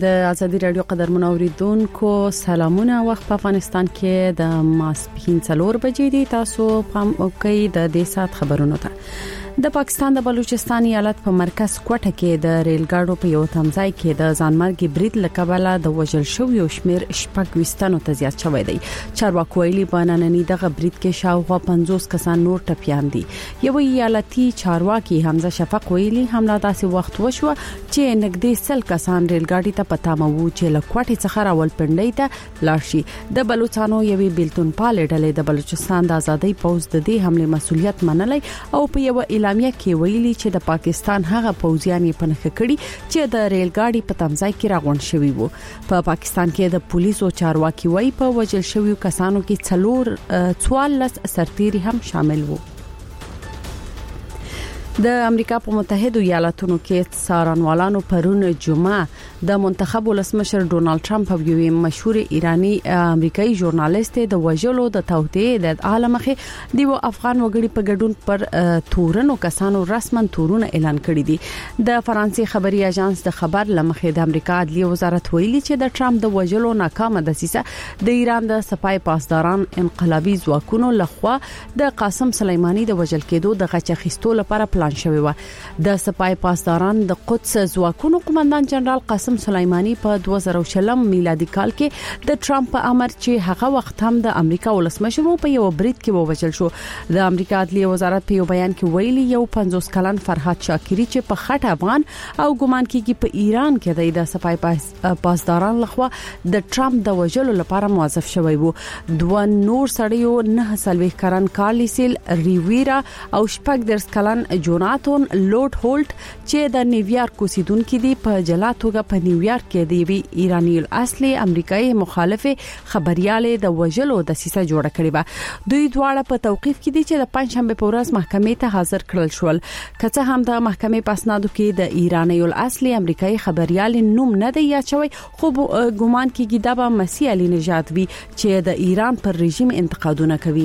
د ازادي رادیو قدرمن اوریدونکو سلامونه. وخت په افغانستان کې د ماسپښین 4 بجې دي. تاسو پام وکړئ د دې سات خبرونو ته. د پاکستان د بلوچستان ایالت په مرکز کوټه کې د ریل ګاډو په یو تمځای کې د ځانمرګي برید لکبله د وژل شوی او شمیر شپږ وستانو ته زیات شوی دی. چارواکي ویلي بانانني دغه برید کې شاوخوا 50 کسان نور ټپيان دي. یو ایالتي چارواکي حمزه شفق ویلي حمله داسې وخت وشوه چې نږدې 100 کسان ریل ګاډي ته پتامه وو چې لکوټي څخه راولپنډي ته لاړ شي. د بلوچستانو یوې بیلتون پالې ډلې د بلوچستان د ازادۍ پوز د دې حمله مسؤلیت منلای او په یو اعلامیه کې ویلي چې د پاکستان هغه پوځیان یې پنځه کړي چې د ریل ګاډي په تمځای کې راغون شوی وو. په پاکستان کې د پولیسو چارواکي وایي په وژل شویو کسانو کې 44 سرتیري هم شامل وو. د امریکا په متحده ایالاتونو کې څارنوالانو پرون جمعه د منتخب ولسمشر ډونالد ټرمپ او یو مشهور ایرانی امریکایي ژورنالیست د وژلو د توطئې د عالمخه دیو افغان وګړي په ګډون پر تورنو کسانو رسمن تورونه اعلان کړی دي. د فرانسې خبري اژانس د خبر لمخه د امریکا عدلیه وزارت ویلي چې د ټرمپ د وژلو ناکامه دسیسه د ایران د سپای پاسداران انقلابي ځواکونو لخوا د قاسم سلیمانی د وژل کېدو د غچ اخیستو لپاره پلان شوی و. د سپای پاسداران د قدس ځواکونو قومندان جنرال قاسم سلیمانی په 2020 میلادي کال کې د ټرمپ په امر چې هغه وخت هم د امریکا ولسمشر په یو برید کې ووژل شو. د امریکا عدلیه وزارت په یو بیان کې ویلي یو 50 کلن فرحات شاکری چې په خټه افغان او ګمان کېږي په ایران کې د سپای پاسداران لخوا د ټرمپ د وژلو لپاره موظف شوی وو. دوه نور سړیو 9 کلن کارلیسل ریویرا او 14 کلن جوناتون لورد هولټ چې د نیویارک اوسیدونکو دي په جلا توګه په نیویارک کې دی ایرانی اصلي امریکایي مخالف خبرياله د وژلو د سیسه جوړه کړې و. دوی دواړه په توقيف کې دي چې د پنځشنبه په ورځ محکمې ته حاضر کړل شول. کڅه هم د محکمې پاسنادو کې د ایرانی اصلي امریکایي خبرياله نوم نه دی یادوي خو ګومان کېږي د مسیح علي نژاد وی چې د ایران پر رژیم انتقادونه کوي.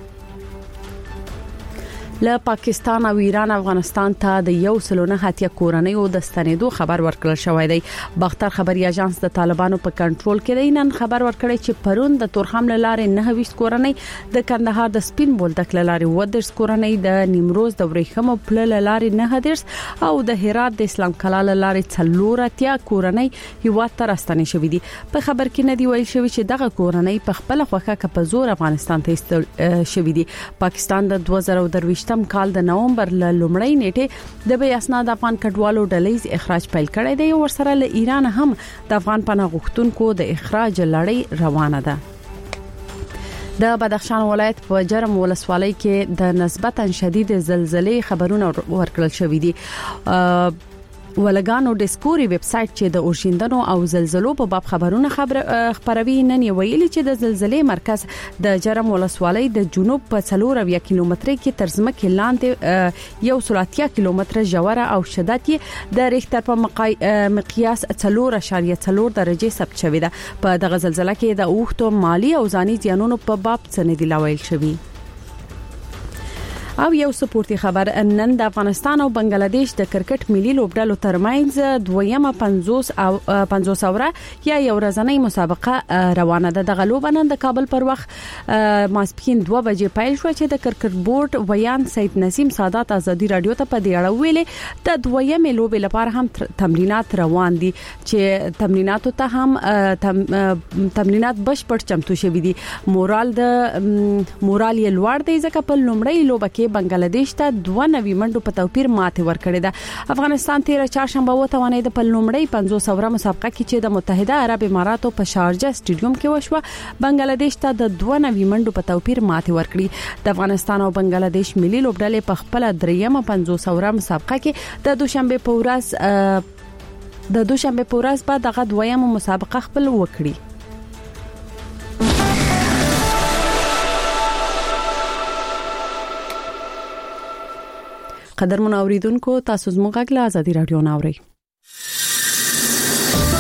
له پاکستان او ایران افغانستان ته د یو سلونه هاتیا کورنۍ او د ستنېدو خبر ورکړل شوی دی. باختر خبري اژانس د طالبانو په کنټرول کې دی نن خبر ورکړی چې پرون د تورخم لارې 29 کورنۍ د کندهار د سپین بولدک لارې 10 کورنۍ د نیمروز د ورېخم پل لارې 9 او د هرات د اسلام کلال لارې 4 کورنۍ یو تر راستنې شوې دي. په خبر کې نه دی ویل شوی چې دغه کورنۍ په خپل خوخه کې په زور افغانستان ته ایستل شوې دي. پاکستان د 2023 کال د نومبر ل لومړۍ نیټه د بې اسناد افغان کډوالو ډلې اخراج پیل کړی دی او ورسره له ایران هم د افغان پناه غوښتونکو د اخراج لړۍ روانه ده. د بدخشان ولایت په جرم ولسوالۍ کې د نسبتا شدید زلزلې خبرونه ورکړل شوې دي. ولګانو ډیسکوري ویب سټ چې د اورشیندنو او زلزلو په باب خبرونه خبروي نن ویلي چې د زلزلې مرکز د جرم ولسوالۍ د جنوب په 4 کیلومتر کې تر ځمکې لاندې 130 کیلومتر ژوره او شدت یې د ریختر په مقیاس 4.4 درجه ثبت شوې ده. په دغه زلزلې کې د اوښتو مالی او ځاني زیانونو په باب څه نه دی لویل شوی. او یو سپورتي خبر نن د افغانستان او بنگلاديش د کرکټ ملي لوبډلو ترمنځ دویمه 50 اوره یا یو ورځنۍ مسابقه روانه ده. د غلوب نن د کابل پر وخت ماسپښین 2 بجې پیل شو چې د کرکټ بورډ ویان سید نسیم سادات ازادي رادیو ته په دې اړه ویلي د دویمه لوب لپاره هم تمرینات روان دي چې تمریناتو ته هم تمرینات بشپړ چمتو شوي دي. مورال یې لوړ دی ځکه په لومړی لوب کې بنگلاديش ته 2 منډو په توپیر ماته ورکړې ده. افغانستان 13 چهارشنبه وتوانید په لومړی 50 اوره مسابقه کې چې د متحده عرب اماراتو په شارجه سټیډیوم کې وشوه بنگلاديش ته د 2 منډو په توپیر ماته ورکړي. د افغانستان او بنگلاديش ملي لوبډلې په خپل دریمه 50 اوره مسابقه کې د دوشنبه په ورځ بعد دغه دویمه مسابقه خپل وکړي. قدرمن اوریدونکو تاسو زموږ غږ له ازادي رادیو ناوړئ.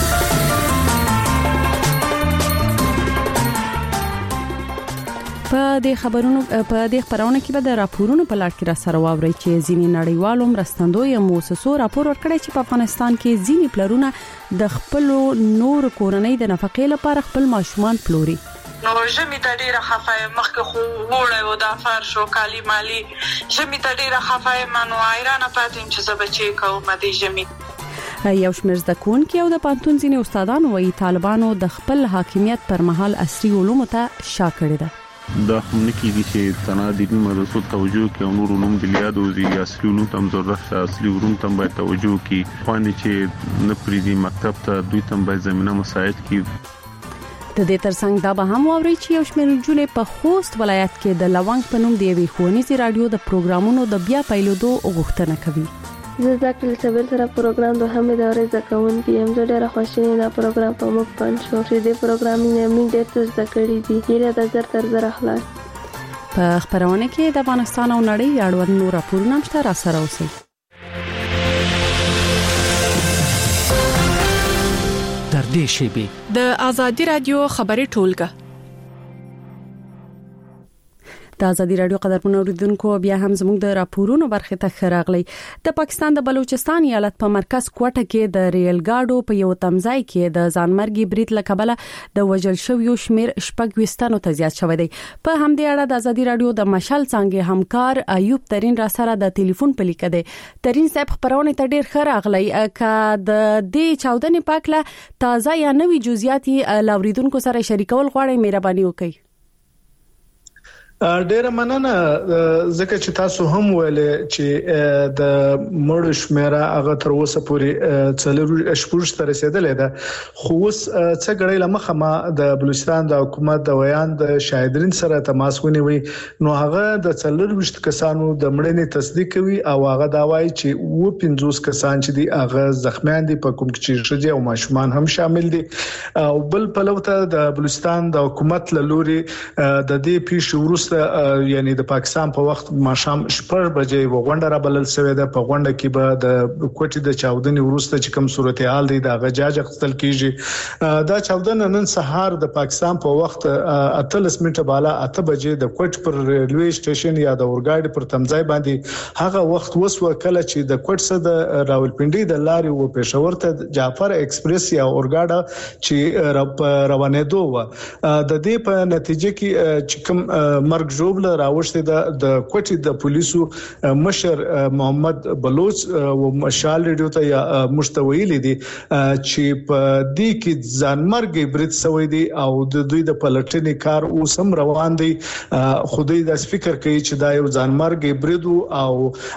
په د خبرونو په د خبرونه کې به د راپورونو په لړ کې را سره واوري چې ځینې نړیوالو مرستندوی موسسو راپور ورکړی چې په افغانستان کې ځینې پلرونه د خپل نور کورنۍ د نفقې لپاره خپل ماشومان پلوري. نو ژمی ته ډیره خفای مخکې خو وړه و د فرش او کالی مالی ژمی ته ډیره خفای منو ایران پاتیم چې زبچې کوم د ژمی. یو شمېر زده‌کوونکي او د پانتون ځینې استادان وایي طالبانو د خپل حاکمیت پر مهال عصري علومو ته شا کړی ده. دا هم نه کیږي چې تنادي مدرسو توجه کوي او نور علوم د لیادو زی اصلي علوم تم ضرورت اصلي علوم تم باید توجه کوي خواني چې نه پریدي مکتب ته دوی تم باید زمينه مساعد کوي. د دې ترڅنګ دا به هم واوري چې یو شمېر جنې په خوست ولایت کې د لونګ په نوم دی وی ښوونیز رادیو د پروګرامونو د بیا پیلودو غوښتنه کوي. زه ذکر صبر سره پروګرام د همې دورې زکون کې هم ډېر خوشاله دا پروګرام په موږ پنځ شو چې د پروګرامینګ هم ډېر څه ذکرې دي ډېر د زر تر زر اخلاص په خبرونه کې د افغانستان او نړۍ اړوند نور راپورونه هم شته را سره اوسئ. در دې شیبه د ازادي رادیو خبري ټولګه د ازادي رادیو قدرمنو اوریدونکو بیا هم زموږ د راپورونو برخه ته خراغلی. د پاکستان د بلوچستان ایالت په مرکز کوټه کې د ریل ګاډو په یو تمځای کې د ځانمرګي برید لکبله د وژل شویو شمیر شپږ وستانو ته زیات شوی دی. په همدې اړه د ازادي رادیو د مشال څنګه همکار ایوب ترين را سره د ټلیفون په لیک دی. ترين صاحب خبرونه ته ډیر خراغلی ک د دې چاودنې پاکله تازه یا نوې جزئیات لاوریدونکو سره شریکول غواړي مهرباني وکړئ. ډیره مننه ځکه چې تاسو هم ویل چې د مړ شمیره هغه تر اوسه پورې څلور شپږ تر رسیدلې ده خو اوس څه غړي لمخه ما د بلوچستان د حکومت د ویان د شاهدرین سره تماس ونیوي نو هغه د څلور وشت کسانو د مړینې تصدیق کوي او هغه دا وایي چې و 50 کسان چې دي هغه زخمیان دي په کوم کې چې او ماشومان هم شامل دي او بل په لوته د بلوچستان د حکومت لوري د دې پیښې وروسته یعنی د پاکستان په وخت ماښام 6 بجې وغونډه را بلل شوې ده. په غونډه کې به د کوټې د چاودنې وروسته چې کوم صورتحال دی دا غجاج خپل کیږي. دا چاودنه نن سهار د پاکستان په وخت 8 منټه بالا 8 بجې د کوټ پر ریلوي سټیشن یا د اورګاډي پر تمځای باندې هغه وخت وسو کله چې د کوټ څخه د راولپنډي د لارې و پېښور ته جعفر ایکسپریس یا اورګاډا چې روانېدو و د دې په نتیجه کې چې کوم مرګ جوړ راوښته د کوټي د پولیسو مشر محمد بلوچ او مشال ریډیو ته یا مشتویل دي چې په دې کې ځانمرګي برید شوی دی او د دوی د پلټنې کار اوس هم روان دی. خودی د فکر کوي چې دا یو ځانمرګي برید او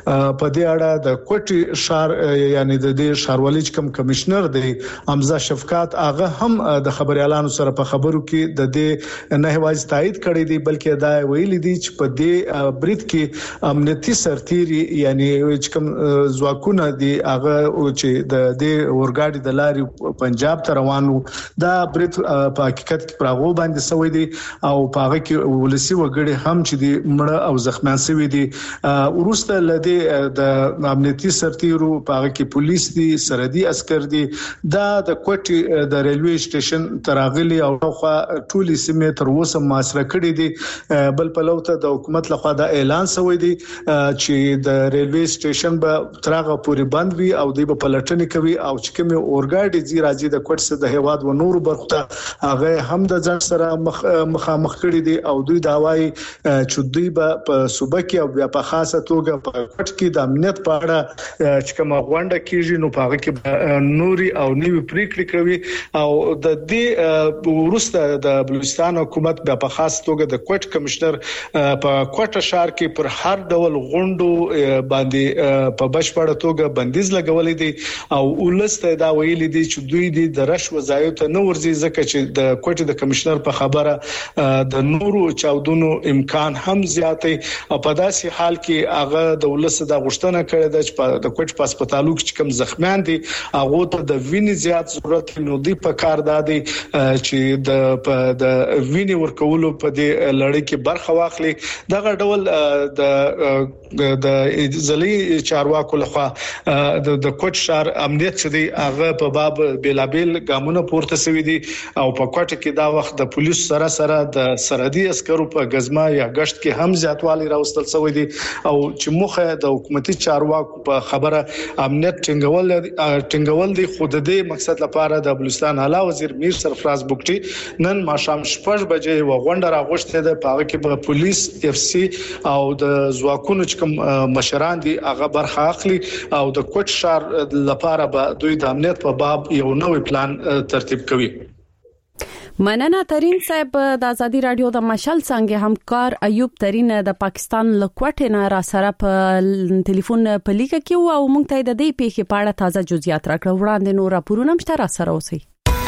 په دې اړه د کوټي شهر یعنی د دې ښاروالۍ کوم کمشنر دی حمزه شفقات هغه هم د خبريالانو سره په خبرو کې د دې نه هواز تایید کړی دی بلکې دا ویل دي چې په دې برید کې امنیتي سرتیري یعنی چې کوم ځواکونه دي هغه چې د دې اورګاډي د لارې پنجاب ته روانو دا برید په حقیقت کې پراغو باندې سوی دي او په هغه کې ولسی وګړي هم چې دي مړه او زخمیان شوی دي. ورسته لدی د امنیتي سرتیرو په هغه کې پولیس دي سرحدي عسكر دي دا د کوټي د ریلوي سټیشن تراغلي او خو ټولي سیمه تر اوسه محاصره کړي دي. بل په لوته د حکومت لخوا دا اعلان شوی دی چې د ریلوي سټیشن به ترغه پوری بند وي او د پلټنې کوي او چې کوم اورګاډي زی راځي د کوټ څخه د هواد و نور برخه هغه هم د ځان سره مخامخ کړي دي او دوی دا وایي چې دوی په صوبه کې او بیا په خاصه توګه په کوټ کې د امنیت په اړه چې کوم غونډه کیږي نو په هغه کې نوري او نیوی پریکړې کوي او د دې ورسته د بلوچستان حکومت بیا په خاصه توګه د کوټ کمشنر په کوټه شهر کې پر هر ډول غونډو باندې په بشپړه توګه بندیز لګولې دي او ولسته دا ویلي دي چې دوی د رشوه ځایو ته نه ورځي ځکه چې د کوټه د کمشنر په خبره د نورو چاودنو امکان هم زیاتې او په داسې حال کې هغه د ولسته د غشتنه کړې ده چې د کوټ په هسپتالو کې کوم زخمیان دي هغه ته د وینې زیات ضرورت نو دی په کار دادي چې د وینې ورکولو په دې لړۍ کې برخه واخلي. دغه ډول د ځلي چارواکو لخوا د کوټ شهر امنیت چې دی هغه په باب بیلابل ګامونه پورته شوی دي او په کوټ کې دا وخت د پولیس سره د سرحدي عسکرو په غزما یا گشت کې هم زیاتوالی راوستل شوی دي او چې مخه د حکومتي چارواکو په خبره امنیت ټینګول دي. خو د دې مقصد لپاره د بلوچستان اعلی وزیر میر سرفراز بوکټي نن ماښام 6 بجې وغونډه راغوښته ده. په هغه کې به پولیس اف سی او د ځواکونو چې کوم مشران دي هغه برخه اخلي او د کوټ شهر لپاره به دوی د امنیت په باب یو نوې پلان ترتیب کوي. مننه ترين صاحب. د ازادي رادیو د مشال څنګه همکار ایوب ترين د پاکستان لکوټ نه را سره په ټلیفون په لیکه کې او موږ ته د دې پیښې په اړه تازه جزئیات راکړه. وړاندې نور راپورونه مشته را سره اوسئ.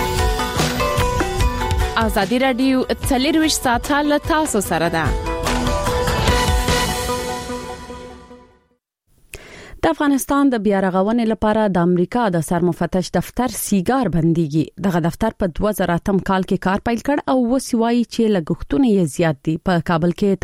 ازادي رادیو 24 ساعته له تاسو سره ده. د افغانستان د بیارغونې لپاره د امریکا د سرمفتش دفتر سیګار بنديږي. دغه دفتر په 2008 کال کې کار پیل کړ او وسوي چې لګښتونه یې زیات دي. په کابل کې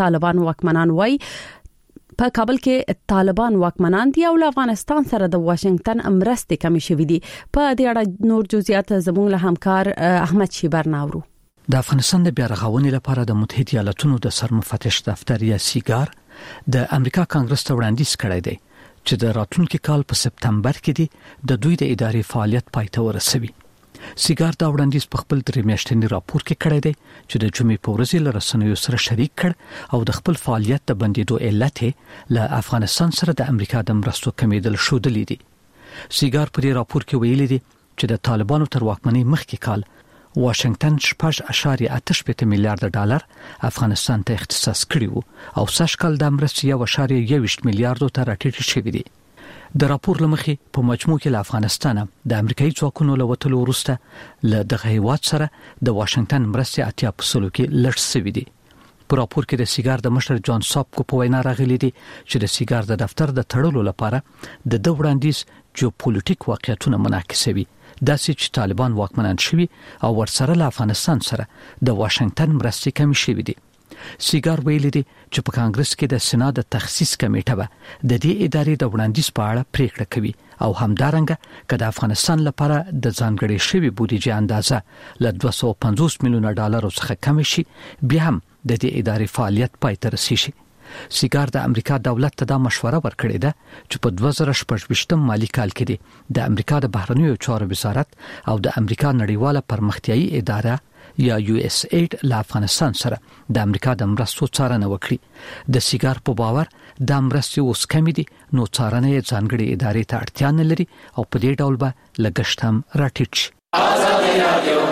طالبان واکمنان دي او افغانستان سره د واشنگټن امرستې کمی شوې دي. په دې اړه نور جزئیات زموږ له همکار احمد شیبر ناورو. د افغانستان د بیارغونې لپاره د متحده ایالاتونو د سرمفتش دفتر یا سیګار د امریکا کانګرس ته وړاندیز کړی دی چې د راتلونکي کال په سپتمبر کې د دوی د ادارې فعالیت پای ته ورسوي. سیګار دا وړاندیز په خپل 3 میاشتنی راپور کې کړی دی چې د جمعې په ورځ له رسنیو سره شریک کړ او د خپل فعالیت د بندیدو علت له افغانستان سره د امریکا د مرستو کمیدل شودلې دي. سیګار په دې راپور کې ویلي دي چې د طالبانو تر واکمنۍ مخکې کال واشنگټن 6.8 میلیارډ ډالر افغانستان ته اختصاص کړی وو او سږکال د مرستې 1.1 میلیارډ ته راټیټ شوی دی. د راپور لمخې په مجموع کې له افغانستان د امریکایي ځواکونو له وټلو وروسته له دغه هیواد سره د واشنگټن مرستې 80% کې لږ شوی دی. په راپور کې د سیګار د مشر جان ساپکو په وینا راغلي دي چې د سیګار د دفتر د تړلو لپاره د وړاندیز جیوپولیټیک واقعیتونه منعکسوي. داسې چې طالبان واکمنان شوي او ورسره له افغانستان سره د واشنگټن مرستې کمی شوي دي. سیګار ویلي دي چې په کانګرس کې د سنا د تخصیص کمیټه به د دې ادارې د وړاندیز په اړه پریکړه کوي او همدارنګه که د افغانستان لپاره د ځانګړي شوی بودیجه اندازه له 250 میلیونه ډالر څخه کم شي بیا هم د دې ادارې فعالیت پای ته رسیږي. سیګار د امریکا دولت ته دا مشوره ورکړې ده چې په 2014 مالی کال کې د امریکا د بهرنیو چارو وزارت او د امریکا نړیواله پرمختیایي اداره یا USAID له افغانستان سره د امریکا د مرستو څارنه وکړي. د سیګار په باور د مرستې اوس کمی دي نو څارنه یې ځانګړي ادارې ته اړتیا نه لري او په دې ډول به لګښت هم راټیټ شي. ازادي رادیو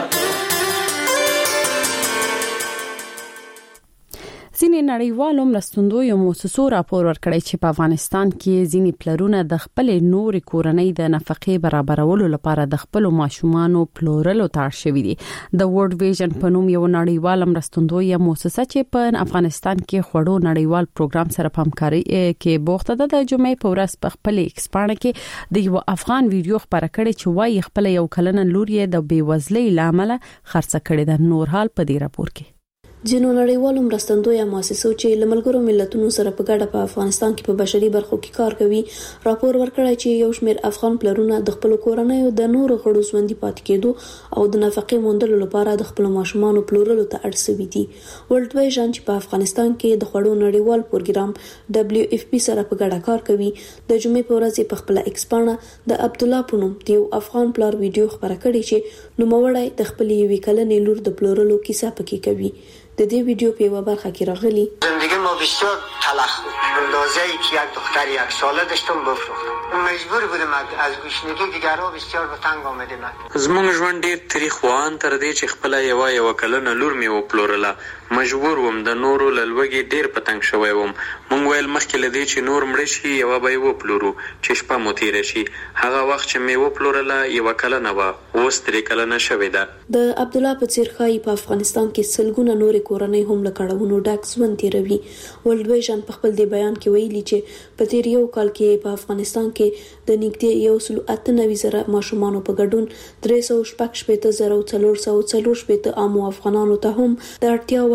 ځینې نړیوالو مرستندویو موسسو راپور ورکړی چې په افغانستان کې ځینې پلرونه د خپل نور کورنۍ د نفقې برابرولو لپاره د خپل ماشومانو پلورلو ته اړ شوي دي. د ورلد ویژن په نوم یو نړیواله مرستندویه موسسه چې په افغانستان کې خوړو نړیوال پروګرام سره په همکاري کې بوخته ده د جمعې په ورځ په خپل ایکسپانه کې د یو افغان ویډیو خبره کړې چې وايي خپل یو کلنه لور یې د بیوزلۍ لامل خرڅ کړې ده. نور حال په دې راپور کې جنو نړیوالو مرستندویه مؤسسو چې لملګرو ملتونو سره په ګډه په افغانستان کې په بشري برخو کې کار کوي راپور ورکړی چې یو شمېر افغان پلرونه د خپل کورنۍ د نورو غړو ژوندۍ پاتې کېدو او د نفقې موندلو لپاره د خپل ماشومانو پلورلو ته اړ شوي دي. ورلد ویژن چې په افغانستان کې د خوړو نړیوال پروګرام WFP سره په ګډه کار کوي د جمعې په ورځ په خپل ایکسپانه د عبد الله په نوم یو افغان پلار ویډیو خبره کړې چې نوموړی د خپل یوې کلنې لور د پلورلو کیسه پکې کوي. د دې ویډیو په یوه برخه کې راغلی زندگی ما بسیار تلخ بود. اندازه‌ای که یک دختر 1 ساله داشتم بفروختم. مجبور بودم از گوشنگی دیگرها بسیار به تنگ آمدم. زمونږ ژوند ډیر تاریخ وان تر دې چې خپل یو کلنه لور مې وپلورله. مجبور وم د نورو لوګي ډیر پتنګ شوی وم. مونږ ویل مخکې لدی چې نور مړ شي یو به وپلورو چې شپه مو تیر شي. هغه وخت چې مې وپلورله یو کلنه و اوس 3 کلنه شوې ده. د عبد الله په څیر خای په افغانستان کې سلګونه نور کورنۍ هم له کړهونو ډک ژوند تیروي. ورلد ویژن په خپل دی بیان کې ویلي چې په تیر یو کال کې په افغانستان کې د نږدې 198,000 ماشومانو په ګډون 314,444 عامو افغانانو ته هم د اړتیا وړ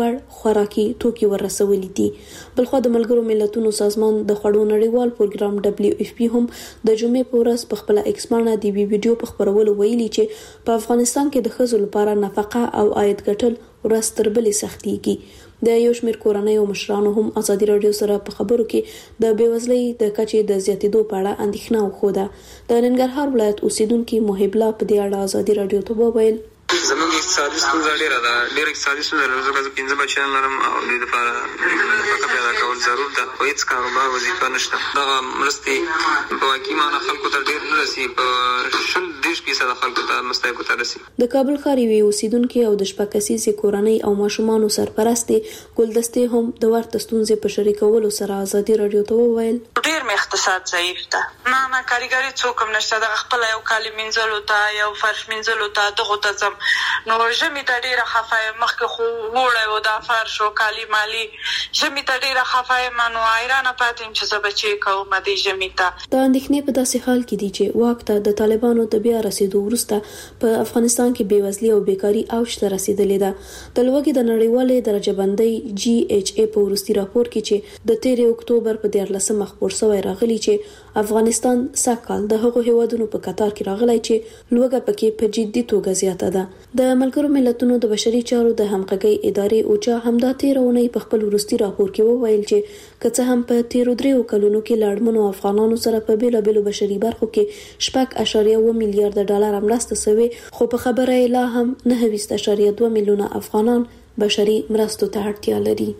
وړ خوراکي توکي ورسولي دي. بلخو د ملګرو ملتونو سازمان د خوړو نړیوال پروګرام WFP هم د جمعې په ورځ په خپل ایکس باندې د ویډیو په خبرولو ویلي چې په افغانستان کې د ښځو لپاره نفقه او عاید ګټل ورځ تر بلې سختيږي. د یو شمېر کورنۍ او مشرانو هم ازادي رادیو سره په خبرو کې د بیوزلۍ د کچې د زیاتېدو په اړه اندېښنه وښوده. د ننګرهار ولایت اوسیدونکو محب الله په دې اړه ازادي رادیو ته وویل زموږ اقتصادي ستونزه ډېره ده، ډېر اقتصادي ستونزه لرو. زه 15 بچیان لرم او د دې لپاره نفقه پیدا کول ضرور ده. خو هېڅ کاروبار وظیفه نشته. دغه مرستې په واقعي معنا خلکو ته ډېر نه رسي، په 20% خلکو ته مستحقو ته رسي. د کابل ښار یوې اوسیدونکې او د شپږ کسیزې کورنۍ او ماشومانو سرپرستې ګلدستې هم د ورته ستونزې په شریکولو سره ازادي رادیو ته وویل ډېر مې اقتصاد ضعیف ده. نه کاریګري څوک هم نشته. دغه خپل یو کالي مینځلو ته یو فرش مینځلو ته دغو ته ځم. نو ژمي ته ډېره خفه یم. مخکې خو وړی و دا فرش او کالي مالي. ژمي ته ډېره خفه یم. نو حیرانه پاتې یم چې زه به چی کوم دې ژمي ته. د اندېښنې په داسې حال کې دي چې واک ته د طالبانو د بیا رسیدو وروسته په افغانستان کې بېوزلي او بیکاري اوج ته رسیدلې ده. د لوږې د نړیوالې درجه بندۍ GHA په وروستي راپور کې چې د 13 اکتوبر په 14 خپور شوی راغلی چې افغانستان سږکال د هغو هیوادونو په قطار کې راغلی چې لوږه پکې په جدي توګه زیاته ده. د ملګرو ملتونو د بشري چارو د همغږۍ ادارې اوچا همدا 13 اونۍ په خپل وروستي راپور کې وویل چې که څه هم په 13 کلونو کې لاړمنو افغانانو سره په بیلابېلو بشري برخو کې 6.1 میلیارډ ډالر مرسته شوې، خو په خبره یې لا هم 9.2 میلیونه افغانان بشري مرستو ته اړتیا لري.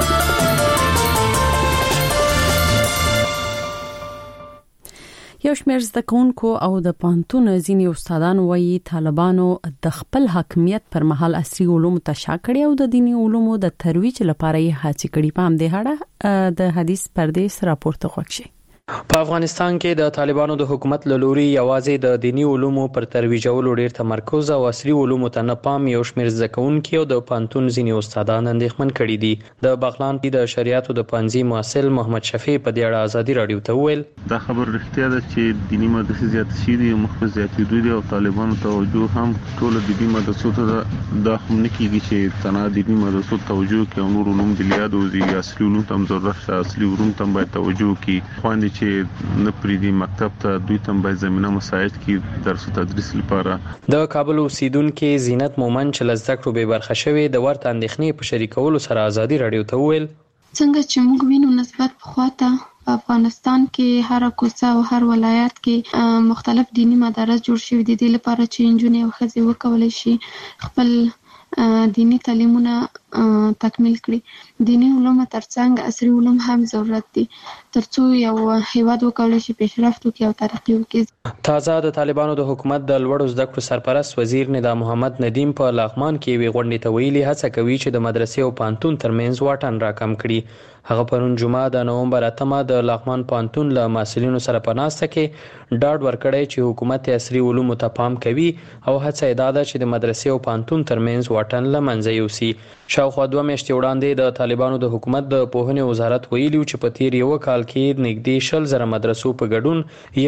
یو شمېر زده کوونکو او د پوهنتون ځینې استادان وایي طالبانو د خپل حاکمیت پر مهال عصري علوم ته شا کړی او د دیني علومو د ترویج لپاره یې هڅې کړې. په همدې اړه د حدیث پردیس راپورته وکړي. په افغانستان کې د طالبانو د حکومت له لوري یوازې د دینی علومو پر ترویجولو ډېر تمرکز او عصري علومو ته نه پام یو شمېر زده کوونکي او د پوهنتون ځینې استادان اندېښمن کړي دي. د بغلان د شریعتو د پوهنځي محصل محمد شفیع په دې اړه ازادي رادیو ته وویل دا خبر رښتیا ده چې دینی مدرسې زیات شي دي، مخکې زیاتېدو دي او طالبانو توجه هم ټول دینی مدرسو ته دا هم نه کیږي چې تنها دینی مدرسو توجه کوي او نور علوم د لیاد او اصلي علوم تم ضرورت شته. اصلي علوم تم باید توجه کوي. خواندي چې نه پریدي مکتب ته دوی تم باید زمينه مساعد کی درس او تدریس لپاره. د کابل اوسیدونکو زینت مومن چې لزدکړو به برخه شوی د ورته اندېښنې په شریکولو سره ازادي رادیو ته وویل څنګه چې موږ وینو نسبت پخواته په افغانستان کې هر کوڅه او هر ولایت کې مختلف دینی مدارس جوړ شوي دي د لپاره چې انجونې او ښځې وکولای شي خپل دینی تعلیمونه تکمیل کړي. دینی علوم ترڅنګ عصري علوم هم ضرورت دي ترڅو یو هیواد وکولای شي پیشرفت وکړي او ترقی وکړي. تازه د طالبانو د حکومت د لوړو زده کړو سرپرست وزیر ندا محمد ندیم په لغمان کې وی غونډې ته ویلي هڅه کوي چې د مدرسې او پوهنتون ترمنځ واټن راکم کړي. هغه پرون جمعه د نومبر 8 د لغمان پوهنتون له مسؤلینو سره په ناسته کې ډاډ ورکړی چې حکومت عصري علومو ته پام کوي او هڅه یې ده چې د مدرسې او پوهنتون ترمنځ واټن له منځه یوسي. شاوخوا 2 میاشتې وړاندې د طالبانو د حکومت د پوهنې وزارت ویلي چې په تیر یو کال کې نږدې 100,000 مدرسو په ګډون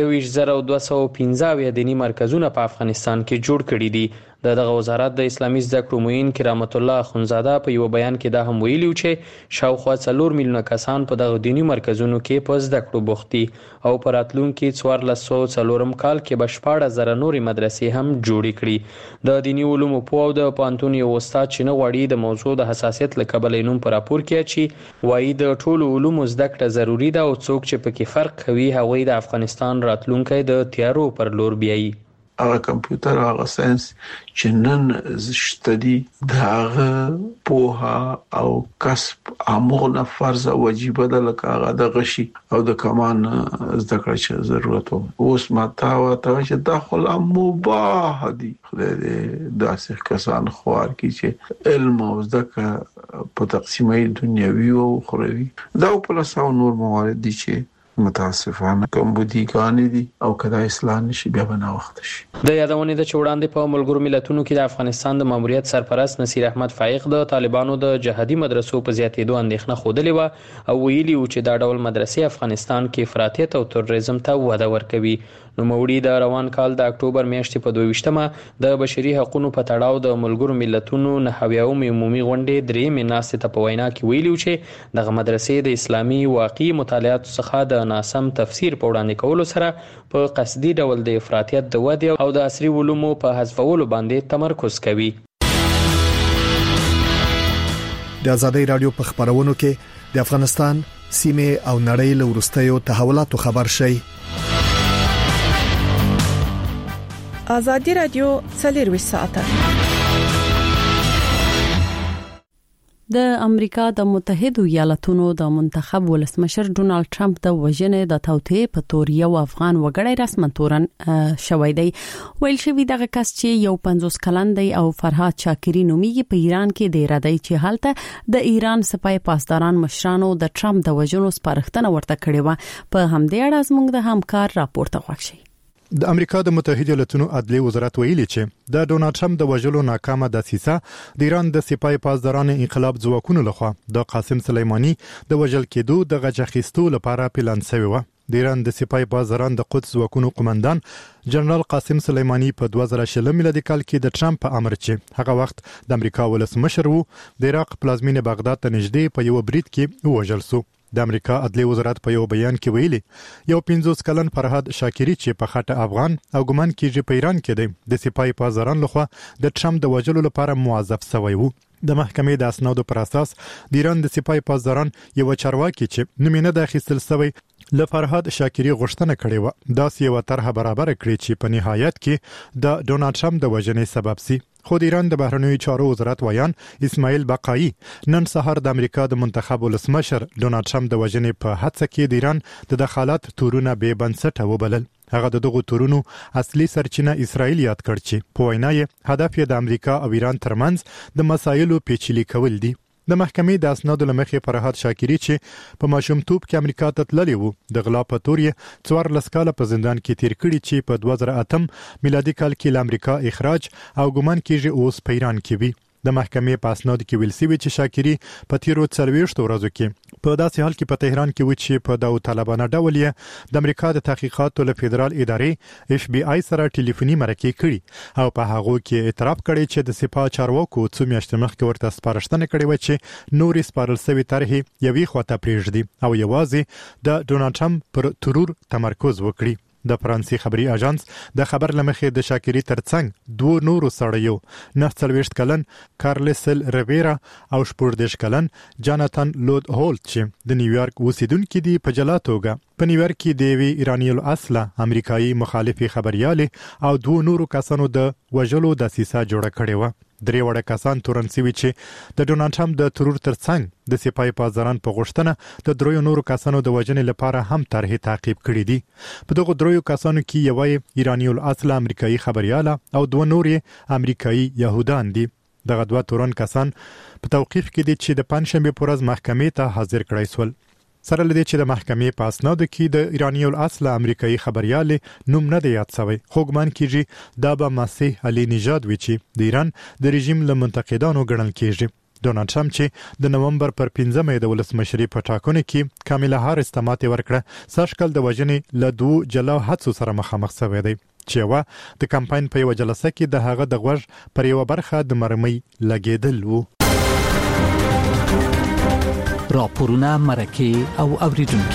21,215 دینی مرکزونه په افغانستان کې جوړ کړي دي. دغه وزارت د اسلامي زده کړو معین کرامت الله اخونزاده په یو بیان کې دا هم ویلي چې شاوخوا 4 میلیونه کسان په دغه دینی مرکزونو کې په زده کړو بوخت دي او په راتلونکي 1404 کال کې به 14,000 نورې مدرسې هم جوړې کړي. د دینی علومو په او د پوهنتون یو استاد چې نه غواړي د موضوع د حساسیت له کبله نوم پر راپور کې چې وایي د ټولو علومو زده کړه ضروری ده او څوک چې پکې فرق کوي هغوی د افغانستان راتلونکي د تیارو پر لور بیایي. هغه کمپیوټر او هغه ساينس چې نن شته دي دغه پوها او کسب امونه فرض او واجب ده لکه هغه د غشي او د کمان زده کړه چې ضرورت وو. اوس ماته واته چې داخل مباح دي خدای دې داسې کسان خوار کی چې علم او زده کړه په تقسیمي دنیوي او اخروی دا په لاسو نور موارد دي چې متاسفانه کمبودیګان دي او کدا اسلام نشي بیا بنا وخت شي. د یادونه د چوڑاندې په ملګرو ملتونو کې د افغانستان د ماموریت سرپرست نصیر احمد فائق د طالبانو د جهادي مدرسو په زیاتېدو اندېښنه خوده و او ویلي و چې دا ډول مدرسې افغانستان کې افراطیت او تروریزم ته وده ورکوي. نوموړي د روان کال د اکتوبر میاشتې په 22مه د بشري حقوقو په تړاو د ملګرو ملتونو 90 عمومي غونډې درېمې ناستې ته په وینا کې ویلي چې دغه مدرسې د اسلامي واقعي مطالعاتو څخه د ناسم تفسیر په وړاندې کولو سره په قصدي ډول د افراطیت د ودې او د عصري علومو په حذفولو باندې تمرکز کوي. د آزادۍ رادیو په خبرونو کې د افغانستان سیمه او نړۍ له ورستیو تحولاتو خبر شي. آزادۍ رادیو 24 ساعته. د امریکا د متحده ایالاتونو د منتخب ولسمشر ډونالد ټرمپ د وژنې د توطئې په تور یو افغان وګړی رسماً تورن شوی دی. ویل شوی دغه کس چې یو 50 کلن دی او فرهاد شاکری نومیږي په ایران کې دی ردی چې حالته د ایران سپای پاسداران مشرانو د ټرمپ د وژنو سپارښتنه ورته کړې و. په همدې اړه زموږ د همکار راپورته غوښتي. د امریکا د متحده ایالاتونو عدلي وزارت ویلي چې د ډونالد ټرمپ د وژلو ناکامه دسیسه د ایران د سپای پاسداران انقلاب ځواکونو لخوا د قاسم سلیمانی د وژل کېدو د غچخېستو لپاره پلان شوی و. د ایران د سپای پاسداران د قدس ځواکونو قومندان جنرال قاسم سلیمانی په 2020 میلادي کال کې د ټرمپ په امر چې هغه وخت د امریکا ولسمشر وو د عراق پلازمینه بغداد ته نږدې په یو برید کې وژل شو. د امریکا عدلي وزارت په یو بیان کې ویلي یو 50 کلن فرهاد شاکری چې په خاطر افغان او ګمان کېږي په ایران کې دی د سپای پاسداران لخوا د ټرمپ د وژلو لپاره موظف شوی وو. د محکمې د اسنادو پر اساس د ایران د سپای پاسداران یو چارواکي چې نومینه د اخیستل شوی ل فرهاد شاکری غوښتنه کړې و دا یو طرحه برابر کړې چې په نهایت کې د ډونالد ټرمپ د وژنې سبب شي. خو د ایران د بهرنیو چارو وزارت ویان اسماعیل بقایی نن سهار د امریکا د منتخب ولسمشر ډونالد ټرمپ د وژنې په هڅه کې د ایران د دخالت تورونه به بنسټه وبلل. هغه دغه تورونو اصلي سرچینه اسرائیل یاد کړ چې په وینا یې هدف یې د امریکا او ایران ترمنځ د مسایلو پیچلي کول دي. د محکمې د اسنادو لمخې فرهاد شاکری چې په ماشومتوب کې امریکا ته تللی وو د غلا په تور یې 14 کال په زندان کې تیر کړی چې په 2008 میلادي کال کې له امریکا اخراج او ګمان کېږي اوس په ایران کې وي. د محکمې په اسنادو کې ویل شوی چې شاکری په تیرو 40 ورځو کې په داسې حال کې په تهران کې و چې په داو طالبانه ډول یې د امریکا د تحقیقاتو له فدرال ادارې FBI سره ټلیفوني مرکه کړي او په هغه کې اعتراف کړي چې د سپاه چارواکو څو میاشتې مخکې ورته سپارښتنه کړې و چې نورې سپارل شوی طرحې یوې خواته پریږدي او یوازې د ډونالد ټرمپ پر ترور تمرکز وکړي. د فرانسې خبري اژانس د خبر لمخې د شاکری ترڅنګ دوه نورو سړیو 49 کلن کارلسل ریویرا او 14 کلن جاناتان لود هولت چې د نیویارک اوسیدونکو دي په جلا توګه په نیویارک کې د وی ایرانی الاصله امریکایي مخالفي خبرياله او دوه نورو کسانو د وژلو د سیسه جوړه کړې و. درې وړه کسان تورن سوي چې د ډونالد ټرمپ د ترور ترڅنګ د سپای پاسداران په غوښتنه د دریو نورو کسانو د وژنې لپاره هم طرحې تعقیب کړې دي. په دغه دریو کسانو کې یو ایرانی الاصله امریکایي خبرياله او دوه نورې امریکایي يهودان دي. دغه دوه تورن کسان په توقيف کې دي چې د پنځشنبه په ورځ محکمې ته حاضر کړای شول. سره لدی چې د محکمې په اسنادو کې د ایرانی الاصله امریکایي خبرياله نوم نه دی یاد شوی خو ګمان کیږي دا به مسیح علي نژاد وي چې د ایران د رژیم له منتقدانو ګڼل کیږي. ډونالد ټرمپ چې د نومبر پر 15 د ولسمشري په ټاکنو کې کاملا هاریس ته ماته ورکړه ساشکل د وژنې له دوه جلا حادثو سره مخامخ شوی دی چې وا د کمپاین په یو جلسه کې د هغه د غوږ پر یو برخه د مرمۍ لګیدل وو. راپورونه مرکه او اوریدونکو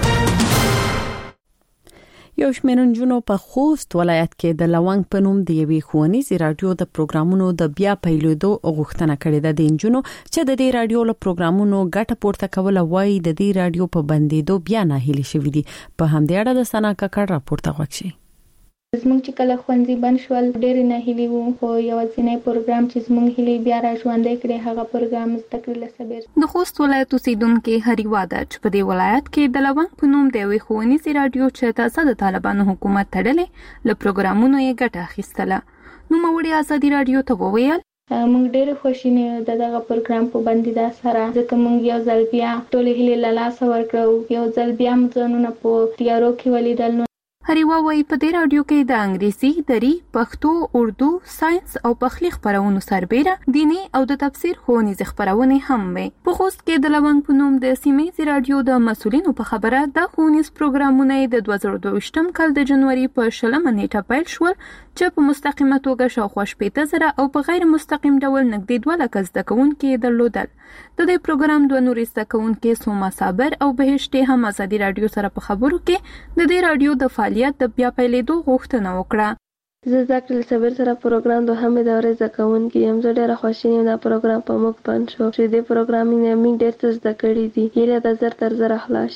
یو شمېر نجونو په خوست ولایت کې د لونګ په نوم د یوې ښوونیزې رادیو د پروګرامونو د بیا پیلېدو غوښتنه کړې ده. د نجونو چې د دې رادیو له پروګرامونو ګټه پورته کوله وایي د دې رادیو په بندېدو بیا ناهیلي شوي دي. په همدې اړه د سنا ککړ راپورته غوښتي. زموږ چې کله ښوونځي بند شول ډېرې ناهیلي وو خو یوازینی پروګرام چې زموږ هیلې بیا را ژوندی کړې هغه پروګرام زده کړې له صبر. د خوست ولایت اوسیدونکي هریوا ده چې په دې ولایت کې د لونګ په نوم د یوې ښوونیزې رادیو چې تازه د طالبانو حکومت تړلې له پروګرامونو یې ګټه اخیستله. نوموړي ازادي رادیو ته وویل موږ ډېر خوشاله یو دغه پروګرام په بندیدا سره ځکه موږ یو ځل بیا ټول هیلې له لاسه ورکړو یو ځل بیا موږ ځانونه په تیارو کې ولیدل. هریوا وايي په دې رادیو کې د انګریزي، دری، پښتو، اردو، ساينس او پخلی خبرونو سربېره دینی او د تفسیر ښوونیز خبرونه هم وي. په خوست کې د لونګ په نوم د سیمې رادیو د مسولینو په خبره د ښوونیز پروګرامونه د 2022م کال د جنوري په 20 نیټه پیل شول چې په مستقیمه توګه شاوخوا 80,000 او په غیر مستقیم ډول نږدې 2 لک زده کوونکي درلودل. د دې پروګرام دوه نور زده کوونکي سوما صابر او بهشتي هم ازادي رادیو سره په خبرو کې د دې رادیو د فعالیت د بیا پیلېدو غوښتنه وکړه. زه ذکر صبر سره پروګرام دوهمه دورې زکون کې هم زه ډېر خوشاله یم. دا پروګرام په موږ باندې شو چې دې پروګرام یې موږ ډېر څه زده کړی دي. هیله د زر تر زر خلاص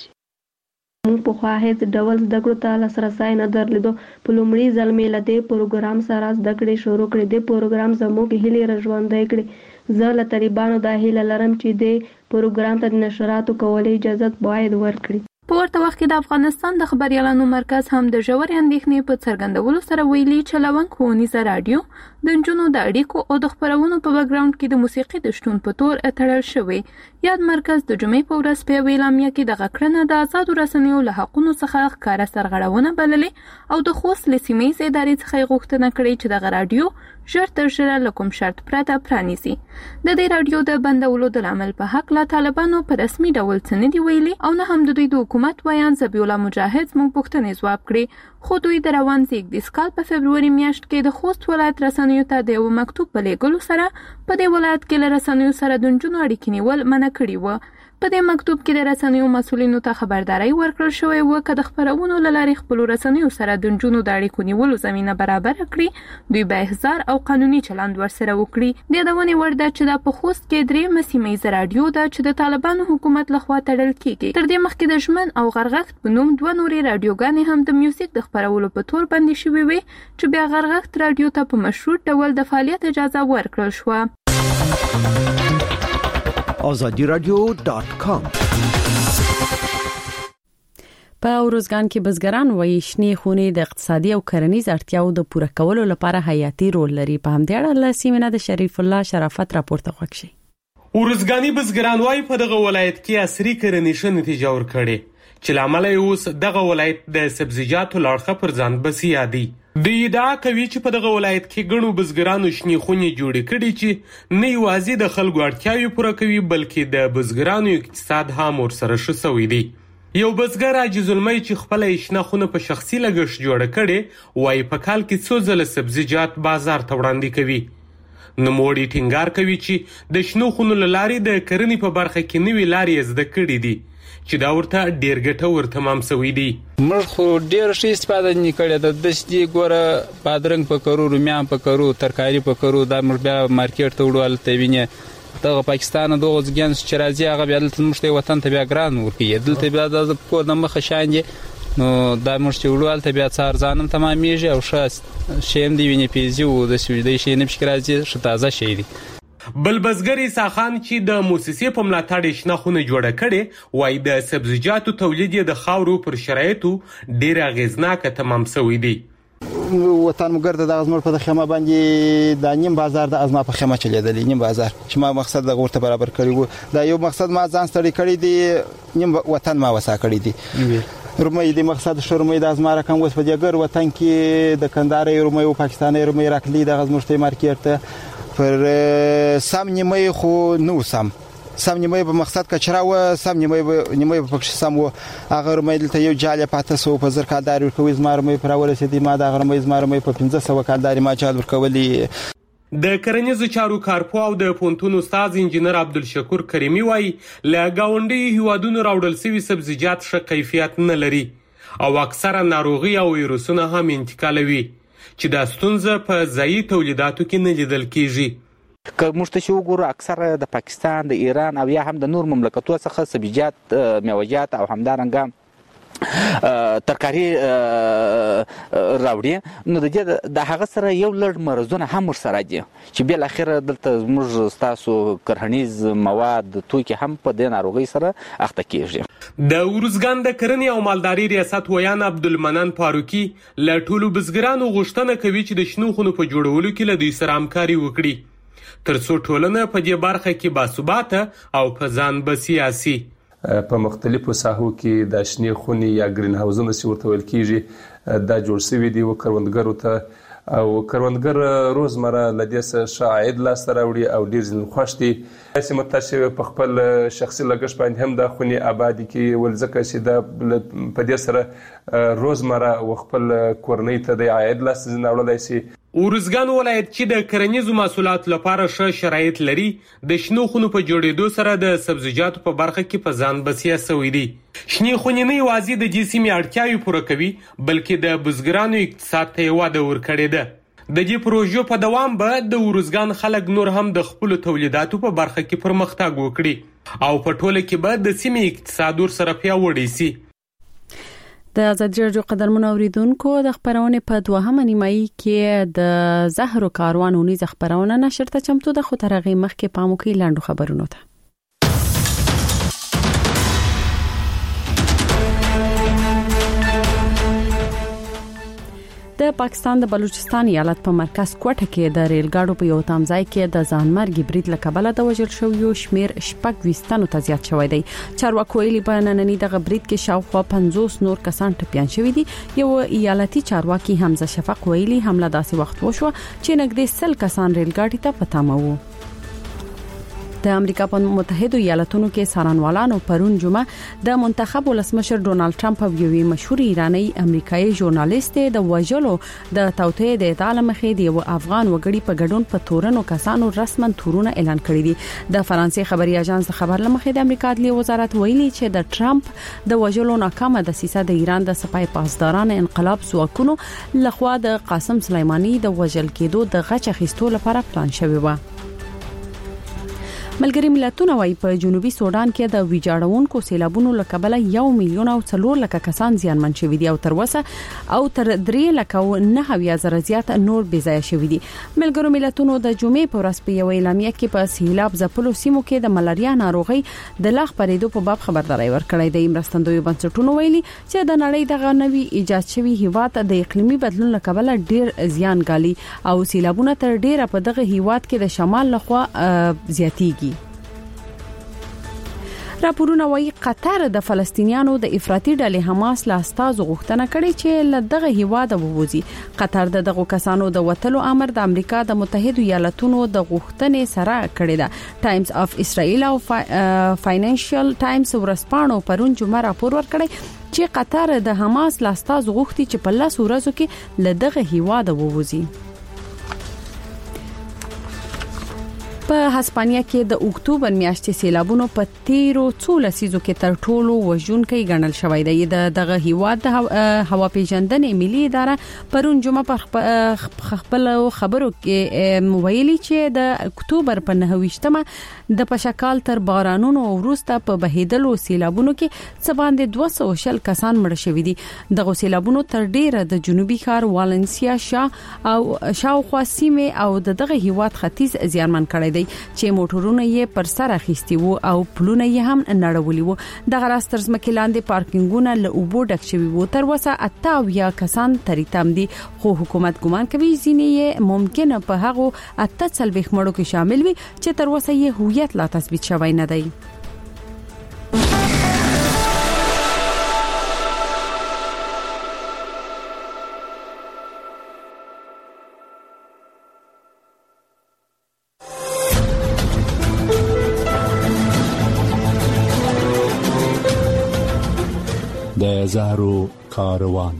موږ په خو هیڅ ډول زده کړو ته لاسرسی نه درلودو. په لومړي ځل مې له دې پروګرام سره زده کړې شروع کړې. دې پروګرام زموږ هیلې راژوندۍ کړې. زه له طالبانو دا هیله لرم چې دې پروګرام ته د نشراتو کولو اجازه باید ورکړي. په ورته وخت کې د افغانستان د خبريالانو مرکز هم د ژورې اندېښنې په څرګندولو سره ویلي چې لونګ ښوونیزه رادیو د نجونو د اړیکو او د خبرونو په بیکګراوند کې د موسیقي د شتون په تور تړل شوی. یاد مرکز د جمعې په ورځ په اعلامیه کې د غکړنه د آزادو رسنیو له حقونو څخه ښکاره سرغړونه بللې او د خوست لسیمې ادارې څخه غوښتنه کړې چې د رادیو ژر تر ژره له کوم شرط پرته پرانیزي. د دې رادیو د بندولو د عمل په حق لا طالبانو په رسمي ډول څه نه دی ویلي او نه هم د دوی د حکومت ویان ذبیح الله مجاهد موږ پوښتنې ځواب کړې. خو دوی د روان زیږدیز کال په فبروري میاشت کې د خوست ولایت رسنیو ته د یو مکتوب په لیږلو سره په دې ولایت کې له رسنیو سره د نجونو اړیکې نیول منع کړي وو. په دې مکتوب کې د رسنیو مسؤلینو ته خبرداري ورکړل شوې وه که د خبرونو له لارې خپلو رسنیو سره د نجونو د اړیکو نیولو زمینه برابره کړي دوی به احضار او قانوني چلند ورسره وکړي. د یادونې وړ ده چې دا په خوست کې درېیمه سیمه رادیو ده چې د طالبانو حکومت لخوا تړل کیږي. تر دې مخکې د ژمن او غرغښت په نوم دوه نورې رادیوګانې هم د میوزیک د خپرولو په تور بندي شوې وې چې بیا غرغښت رادیو ته په مشروط ډول د فعالیت اجازه ورکړل شوه. azadiradio.com په اروزګان کې بزګران وایي شنې خونې د اقتصادي او کرنیز اړتیاو د پوره کولو لپاره حیاتي رول لري. په همدې اړه له سیمینار د شریف الله شرافت راپورته وکړي. اروزګانی بزګران وایي په دغه ولایت کې عصري کرنیزه نتیجه ورکړي چې لامل یې اوس دغه ولایت د سبزیجاتو لړخه پر ځان بسیادي. د ادعا کوي چې په دغه ولایت کې ګڼو بزګرانو شنې خونې جوړې کړي چې نه یوازې د خلکو اړتیاوې پوره کوي بلکې د بزګرانو اقتصاد هم ورسره ښه شوی دی. یو بزګر عاجز المی چې خپله شنه خونه په شخصي لګښت جوړه کړې وایي په کال کې څو ځله سبزیجات بازار ته وړاندې کوي. نوموړي ټینګار کوي چې د شنو خونو له لارې د کرنې په برخه کې نوې لارې زده کړې دي چې دا ورته ډیر ګټور تمام شوی دی. موږ خو ډیر ښه استفاده نه کړې ده. د دې ګوره بادرنګ په کرو، رومیان په کرو، ترکاری په کرو، دا موږ بیا مارکیټ ته وړو ته وینې دغه پاکستان دغه ځګن چې راځي هغه بیا دلته موږ ته وطن ته بیا ګران ورکوي. دلته بیا د کور د مخه شاندې نو دا موږ چې وړو ته بیا څار ځانم تمامېږي او ښه شیم دی وینې پیزي او د سویدای شي نه فکر راځي ښه تازه شي دی. بل بزګر عیساخان چې د موسسې په ملاتړ شنه خونه جوړه کړي وایي د سبزیجاتو تولید د خاورو پر شرایطو ډیر اغیزناک تمام شوی دی. وطن مګر د ازمر په خیمه باندې د نیم بازار د ازما په خیمه چلیدل نیم بازار چې ما مقصد د ورته برابر کړی وو. دا یو مقصد ما ځان ستړي کړی دی نیم وطن ما وسا کړی دی. رومي د مقصد شرمې د ازما رقم وس په دغه وطن کې د کندهار رومي او پاکستان رومي راکلی د ازمرته مارکیټ ته پر سم نیمه خو نو سم نیمه په مقصد کچرا و سم نیمه په پکش سم و هغه مې ته یو جاله پاته سو په زر کالدار ورکوي زماره مې پر ورسېدی ما د هغه مې زماره مې په 1500 کالدار ما چال ورکولي. د کرنیزو چارو کارپو او د پونتون استاد انجنیر عبدالشکور کریمی وایي له گاونډي هیوادونو راوړل شوي سبزیجات ښه کیفیت نه لري او اکثره ناروغي او ویروسونه هم انتقالوي چې دا ستونزه په ځایي تولیداتو کې نه لیدل کیږي. که موږ ته وګورو اکثره د پاکستان، د ایران او یا هم د نور مملکتونو څخه سبزیجات، میوه‌جات او همدارنګه ترکاری راوړي نو د دې د هغه سره یو لړ مرزونه هم ورسره دي چې بل اخر دلته موږ تاسو کرهنیز مواد توکي هم په دې ناروغي سره اخته کیږي. د اروزګان د کرنې او مالداري ریاست ویان عبدالمنان فاروقي له ټولو بزګرانو غوښتنه کوي چې د شنو خونو په جوړولو کې له دوی سره همکاري وکړي ترڅو ټولنه په دې برخه کې باثباته او په ځان بسیاسي. په مختلفو ساحو کې د شنې خونې یا گرین هاوزونه چې ورته ویل کیږي دا جوړ شوی دی او کروندګرو ته او کروندګر روزمره لدې څخه عاید لاسته راوړي او ډیر ځل خوښ دي چې متشوي په خپل شخصي لګښت باندې هم د خونې آبادی کې ولځکه چې د په دې سره روزمره او خپل کورنۍ ته د عاید لاسته راوړلای شي. ارزګان ولایت چې د کرنیزو محصولاتو لپاره ښه شرایط لري د شنو خونو په جوړېدو سره د سبزیجاتو په برخه کې په ځان بسیا شوی دی. شنې خونې نه یوازې د دې سیمې اړتیاوې پوره کوي بلکې د بزګرانو اقتصاد ته وده ورکړې ده. د دې پروژو په دوام به د ارزګان خلک نور هم د خپل تولیداتو په برخه کې پرمختګ وکړي او په ټوله کې به د سیمې اقتصاد سره پیاوړی شي. د ازادي راډیو قدرمنو اوریدونکو د خبرونه په دوهمه نیمایي کې د زهرو کاروان ونیز خبرونه نشر ته چمتو د خو ترغه مخ کې پامو کې لاندو خبرونه ده. د پاکستان د بلوچستان ایالت په مرکز کوټه کې د ریل ګاډو په یو تمځای کې د ځانمرګي برید لکبله د وژل شویو شمیر شپږ وستانو ته زیات شوی دی. چارواکو ویلي په نننی دغه برید کې شاوخوا 50 نور کسان ټپيان شوی دي. یو ایالتي چارواکي حمزه شفق ویلي حمله داسې وخت وشو چې نږدې 100 کسان ریل ګاډي ته پاتمه وو. د امریکا په متحده ایالاتونو کې څارنوالانو پرون جمعه د منتخب ولسمشر ډونالد ټرمپ او یو مشهور ایرانی امریکایي ژورنالیست د وژلو د توطئه د اطلاع مخې دی او افغان وګړي په ګډون په تورنو کسانو رسمن تورونه اعلان کړی دي. د فرانسې خبري اژانس خبر لمخې د امریکا عدلي وزارت ویلي چې د ټرمپ د وژلو ناکامه دسیسه د ایران د سپای پاسداران انقلاب ځواکونو لخوا د قاسم سلیمانی د وژل کېدو د غچ اخیستو لپاره پلان شوی و. ملګری ملتونه وايي په جنوبي سودان کې د ویجاړونکو سیلابونو لکبله 1 میلیون او 4 لک کسان زیانمن شوي دي او تر وسه او تر 3 لک او 9,000 زیات نور بې ځای شوي دي. ملګرو ملتونو د جمعې په ورځ په یو اعلامیه کې په سیلاب ځپلو سیمو کې د ملاریا ناروغي د لاغ پرېدو په باب خبرداري ورکړې ده. مرستندوی بنسټونو ویلي چې د نړۍ دغه نوي ایجاد شوی هیواد د اقلیمي بدلون لکبله ډیر زیان ګالي او سیلابونه تر ډیره په دغه هیواد کې د شمال لخوا زیاتیږي. راپورونه وايي قطر د فلسطینیانو د افراطي ډلې حماس له استازو غوښتنه کړې چې له دغه هیواده ووځي. قطر دغه کسانو د وټلو امر د امریکا د متحده ایالاتونو د غوښتنې سره کړی ده. ټایمز اف اسرائیل او فاینانشل ټایمز ورسپانو پرون جمعه راپور ورکړی چې قطر د حماس له استازو غوښتي چې په 10 ورځو کې له دغه هیواده ووځي. په هسپانیا کې د اکتوبر میاشتې سیلابونو په 13 لسیزو کې تر ټولو وژونکي ګڼل شوی دی. دغه هیواد د هوا پیژندنې ملي اداره پرون جمعه په خپل خبرو کې ویلي چې د اکتوبر په 9مه د پشکال تر بارانونو وروسته په بهیدلو سیلابونو کې څه باندې 200 کسان مړ شوي دي. دغه سیلابونو تر ډیره د جنوبي ښار والنسیا او شاوخوا سیمه او دغه هیواد ختیځ زیانمن کړی چې موټرونه یې پر سر اخیستي وو او پلونه یې هم نړولي وو. دغه راز تر ځمکې لاندې پارکینګونه له اوبو ډک شوي وو. تر وسه 28 کسان تریتم دي خو حکومت ګمان کوي ځینې یې ممکنه په هغه 48 مړو کې شامل وي چې تر وسه یې هویت لا تثبیت شوی نه دی. د زهرو کاروان.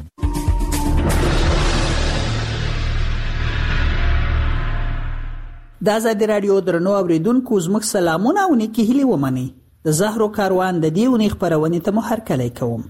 د ازادي راډیو درنو اوریدونکو زموږ سلامونه او نیکی هیلې ومني. د زهرو کاروان د دې ونې خبرونه ته مو هرکلی کوم.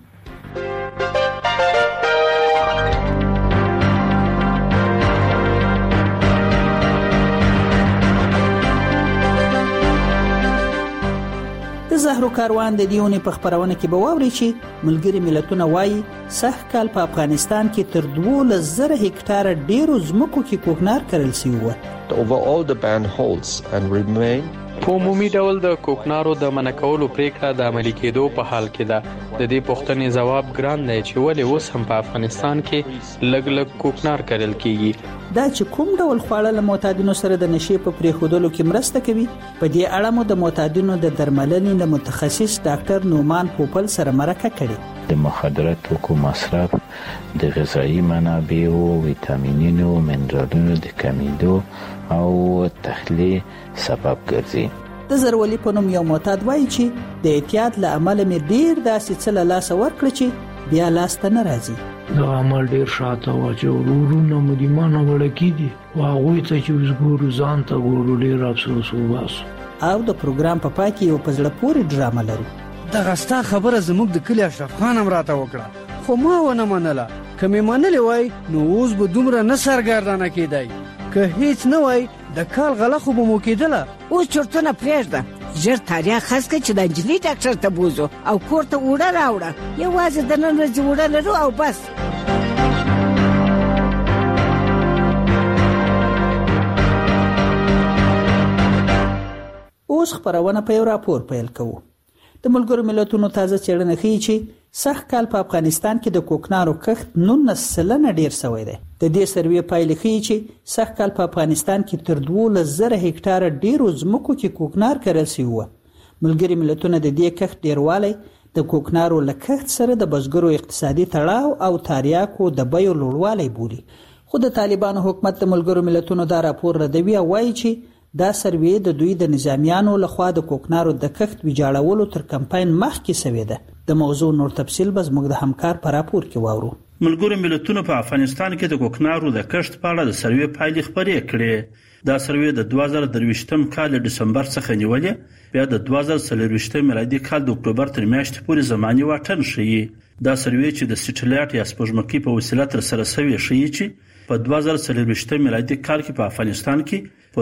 زهرو کاروان د دیونې په خبرونه کې به واوري چې ملګری ملتونه وايي سږ کال په افغانستان کې تر 12,000 هکتاره ډیرو ځمکو کې کوکنار کرل شوی و. Overall, the ban holds and remain په عمومي ډول د کوکنارو د منع کولو پریکړه د عملي کېدو په حال کې ده. د دې پوښتنې جواب ګران دی چې ولې اوس هم په افغانستان کې لږ کوکنار کرل کیږي. دا چې کوم ډول خواړه له معتادینو سره د نشې په پریښودلو کې مرسته کوي، په دې اړه مو د معتادینو د درملنې د متخصص ډاکټر نومان پوپل سره مرکه کړې. د مخدراتو کو مصرف د غذایی منابعو، ویټامینونو، منرالونو د کمیدو او تخلیه سبب ګرځي. د زرولي په نوم یو معتاد وایي چې د اعتیاد له امله مې ډیر داسې څه له لاسه ورکړ چې بیا لاس ته نه راځي. دا عمل ډیر شاته و چې ورورونه مدیمانه وړکی دي او هغه ته چې وګورو ځان ته ګورو ډیر افسوس وباسو. او د پروګرام په پای کې یو پزړه پورې ډرامه لرو. دا غستا خبره زموږ د کلی اشرف خان هم راته وکړه، خو ما ونه منله. که مې منلې وای نو اوس به دومره نه سرګردانه کېدای، که هیڅ نه وای د کال غله خو به مو کېدله. اوس چرتونه پرېږده، ژر تاریخ خاص کړه چې د انجلۍ ډاکټر ته بوزو او کور ته وړه راوړه. یوازې د نن ورځې وړه لرو او بس. اوس خبرونه په یو راپور پیل کوو. د ملګرو ملتونو تازه څېړنه ښیي چې سږ کال په افغانستان کې د کوکنارو کښت 19% ډیر شوی دی. د دې سروې پایلې ښیي چې سږ کال په افغانستان کې تر 12,000 هکټاره ډیرو ځمکو کې کوکنار کرل شوی و. ملګري ملتونه د دې کښت ډیروالی د کوکنارو له کښت سره د بزګرو اقتصادي تړاو او تریاکو د بیو لوړوالی بولي. خو د طالبانو حکومت د ملګرو ملتونو دا راپور ردوي او وایي چې دا سروې د دوی د نظامیانو لخوا د کوکنارو د کښت ویجاړولو تر کمپاین مخکې شوې ده. د موضوع نور تفصیل به زموږ د همکار په راپور کې واورو. ملګرو ملتونو په افغانستان کې د کوکنارو د کښت په اړه د سروې پایلې خبرې کړې. دا سروې د 2023 کال ډسمبر څخه نیولې، بیا د 2024 میلادي کال د اکتوبر تر میاشتې پورې زماني واټن ښیي. دا سروې چې د سټلایټ یا سپوږمکۍ په وسیله تر سره شوی ښیي چې په 2024 میلادي کال کې په افغانستان کې په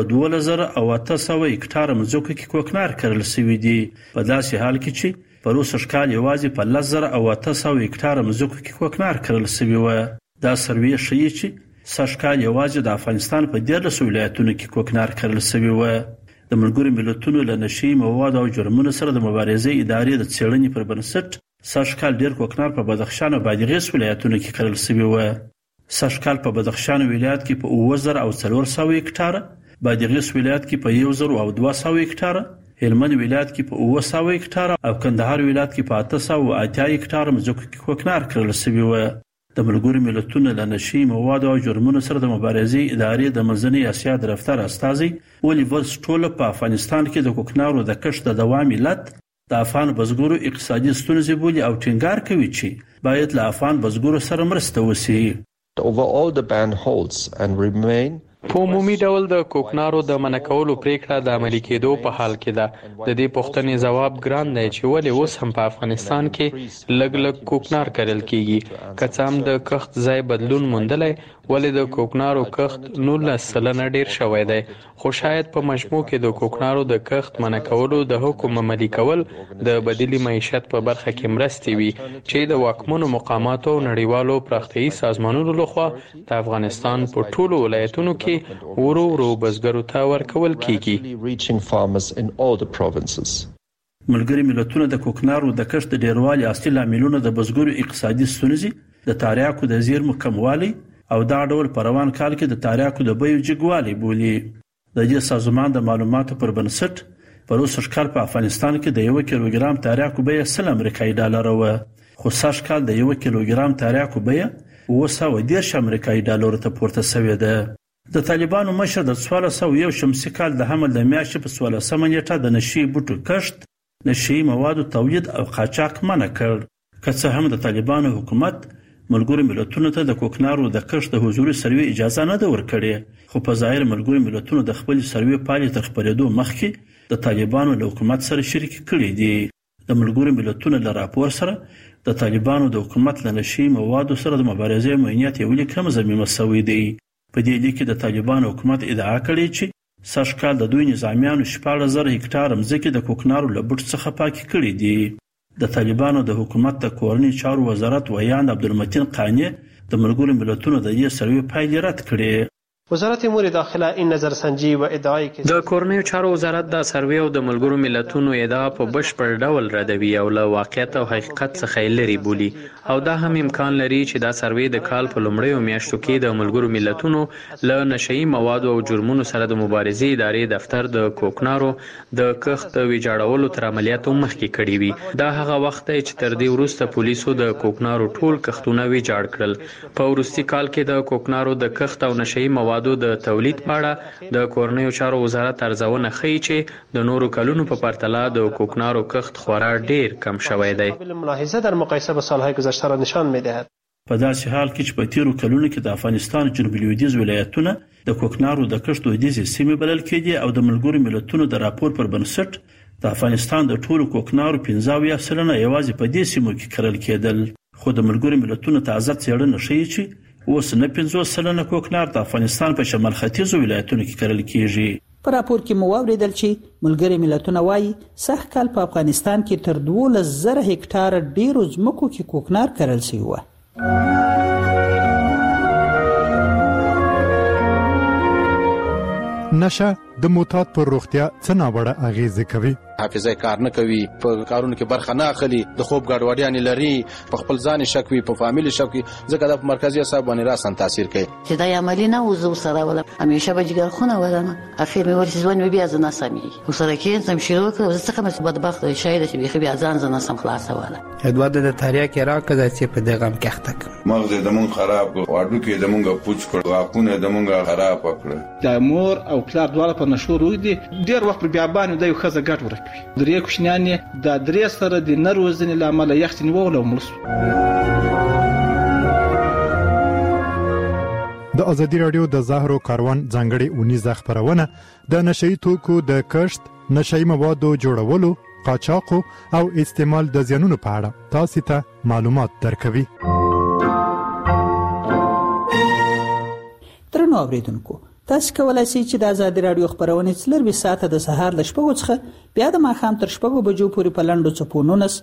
2800 هکټاره ځمکه کې کوکنار کرل شوی دی. په داسې حال کې چې په روسي کال یوازې په 1800 هکټاره ځمکه کې کوکنار کرل شوی و. دا سروې ښیي چې سږ کال یوازې د افغانستان په 13 ولایتونو کې کوکنار کرل شوی و. د ملګرو ملتونو له نشي مواد او جرمونو سره د مبارزې ادارې د څېړنې پر بنسټ سږ کال ډیر کوکنار په بدخشان او بادغیس ولایتونو کې کرل شوی و. سږ کال په بدخشان ولایت کې په 2400 هکټاره، بادغیس ولایت کې په 1200 هکټاره، هلمند ولایت کې په 900 هکټاره او کندهار ولایت کې په 880 هکټاره ځمکه کې کوکنار کرل شوی و. د ملګرو ملتونو له نشي مواد او جرمونو سره د مبارزې ادارې د منځنۍ اسیا د رفتار استازي اولیور سټول په افغانستان کې د کوکنارو د کښت د دوام علت د افغان بزګرو اقتصادي ستونزې بولي او ټینګار کوي چې باید له افغان بزګرو سره مرسته وشي. Overall, the ban holds and remain په عمومي ډول د کوکنارو د منع کولو پریکړه د عملي کېدو په حال کې ده. د دې پوښتنې جواب ګران دی چې ولې اوس هم په افغانستان کې لږ کوکنار کرل کیږي. که څه هم د کښت ځای بدلون موندلی، ولې د کوکنارو کښت 19% ډیر شوی دی. خو شاید په مجموع کې د کوکنارو د کښت منع کولو د حکم عملي کول د بدیلي معیشت په برخه کې مرستې وي چې د واکمنو مقاماتو او نړیوالو پراختیایي سازمانونو لخوا د افغانستان په ټولو ولایتونو کې ورو ورو بزګرو ته ورکول کیږي. ملګري ملتونه د کوکنارو د کښت د ډیروالي اصلي لاملونه د بزګرو اقتصادي ستونزې، د تریاکو د زیرمو کموالی او دا ډول په روان کال کې د تریاکو د بیو جګوالی بولي. د دې سازمان د معلوماتو پر بنسټ په روسي کال په افغانستان کې د 1 کیلوګرام تریاکو بیه 100 امریکایي ډالر و، خو سږ کال د 1 کیلوګرام تریاکو بیه 210 امریکایي ډالر ته پورته شوې ده. د طالبانو مشر د 1401 شمسي کال د حمل د میاشتې په 14 نیټه د نشي بوټو کښت، نشي موادو تولید او قاچاق منع کړ. که څه هم د طالبانو حکومت ملګرو ملتونو ته د کوکنارو د کښت د حضوري سروې اجازه نه ده ورکړې، خو په ظاهر ملګرو ملتونو د خپل سروې پایلې تر خپرېدو مخکې د طالبانو له حکومت سره شریک کړي دي. د ملګرو ملتونو له راپور سره د طالبانو د حکومت له نشي موادو سره د مبارزې موینیت یو لیک هم ضمیمه شوی دی. په دې لیک کې د طالبانو حکومت ادعا کړې چې سږ کال د دوی نظامیانو 14,000 هکټاره ځمکې د کوکنارو له بوټ څخه پاکې کړې دي. د طالبانو د حکومت د کورنۍ چارو وزارت ویاند عبدالمتین قانی د ملګرو ملتونو د دې سروې پایلې رد کړې. وزارت امور داخله این نظرسنجی و ادعای که د کورنیو چارو وزارت د سروې او د ملګرو ملتونو ادعا په بشپړ ډول ردوي او له واقعیت او حقیقت څخه لري بولي او دا هم امکان لري چې دا سروې د کال په لومړیو میاشتو کې د ملګرو ملتونو له نشئی موادو او جرمونو سره د مبارزې ادارې دفتر د کوکنارو د کښت ویجاړولو تر عملیاتو مخکې کړي وي. دا هغه وخت دی چې تر دې وروسته پولیسو د کوکنارو ټول کښتونه ویجاړ کړل. په وروستي کال کې د کوکنارو د کښت او نشئی موادو د تولید په اړه د کورنیو چارو وزارت ارزونه ښیي چې د نورو کلونو په پرتله د کوکنارو کښت خورا ډیر کم شوی دی. ملاحظه در مقایسه با سالهای گذشته را نشان می‌دهد. په داسې حال کې چې په تیرو کلونو کې د افغانستان جنوب لویدیځ ولایتونه د کوکنارو د کښت دودیزې سیمې بلل کېدي او د ملګرو ملتونو د راپور پر بنسټ د افغانستان د ټولو کوکنارو 15% یوازې په دې سیمو کې کرل کېدل. خو د ملګرو ملتونو تازه څېړنه ښیي چې اوس نه 50% کوکنار د افغانستان په شمال ختیځو ولایتونو کې کرل کېږي. په راپور کې مو واوریدل چې ملګري ملتونه وایي سږ کال په افغانستان کې تر 12,000 هکتار ډیرو ځمکو کې کوکنار کرل شوی و. نشه د معتاد پر روغتیا څه ناوړه اغیزه کوي؟ حافظه کار نه کوي، په کارونو کې برخه نه اخلي، د خوب ګډوډیاں لري، په خپل ځان شک وي، په فامیل شک وي، ځکه د مرکزی اعصاب باندې راسن تاثیر کوي. چې دا عملی نه وزو سره ولا همیشه به جګر خونه ولنه اخر مې ورسې ځوان بیا ځنه سمي وسره کې سم شروع کړ زه څنګه مې بدبخت شاید چې بیا ځان ځنه سم خلاص ولا ادوار د تاریخ کې راکړه چې په دغه مخته مغز د مون خراب واډو کې د مونږه پوچ کړ واکونه د مونږه خراب کړ. د مور او پلار دواړه په نشو روي دي ډیر وخت بیا باندې د یو خزه ګټ ورکوي. درې کوشنیان د درې سره د نروزنې لامل یختنی وول او مرسو. د ازادي رادیو د زهرو کاروان ځانګړي اونیزه خبرونه د نشئی توکو د کښت، نشئی موادو جوړولو، قاچاق او استعمال د زیانونو په اړه تاسو ته معلومات درکوي. ترنو اوریدونکو تاسو کولای شئ چې د ازادي رادیو خبرونه څلور ساعته د سهار ل 6 څخه بیا د ماښام تر 6 بجو پورې په لنډو چپو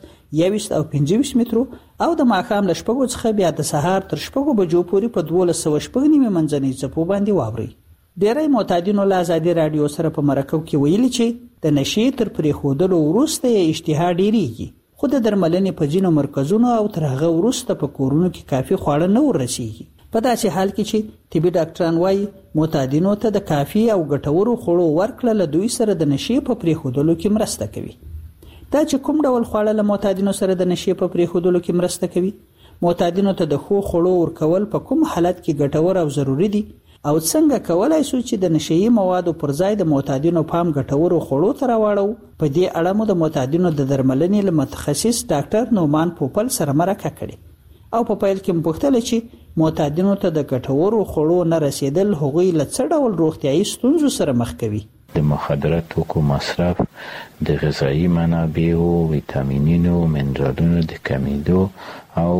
19 او 25 مترو او د ماښام ل 6 څخه بیا د سهار تر 6 بجو پورې په 12:15 منځنۍ چپو باندې واوري. ډیری معتادینو له ازادي رادیو سره په مرکو کې ویلي چې د نشي تر پرې خودلو وروسته اشتها ډیریږي، خو د درملنې په ځینو مرکزونو او تر هغه وروسته په کورونو کې کافي خواړه نه ورسیږي. په داسې حال کې چې طبي ډاکټران وایي معتادینو ته د کافي او ګټورو خوړو ورکړه له دوی سره د نشي په پریښودلو کې مرسته کوي. دا چې کوم ډول خواړه له معتادینو سره د نشي په پریښودلو کې مرسته کوي، معتادینو ته د خو خوړو ورکول په کوم حالت کې ګټور او ضروری دي، او څنګه کولای شو چې د نشئی موادو پر ځای د معتادینو پام ګټورو خوړو ته راوړو. په دې اړه مو د معتادینو د درملنې له متخصص ډاکټر نومان پوپل سره مرکه کړې او په پیل کې مپوښتل چې معتادینو ته د ګټورو خوړو نه رسیدل هغوی له څه ډول روغتیايي ستونزو سره مخ کوي. د مخدره توکو مصرف د غذایی منابعو، ویټامینونو، منرالونو د کمیدو او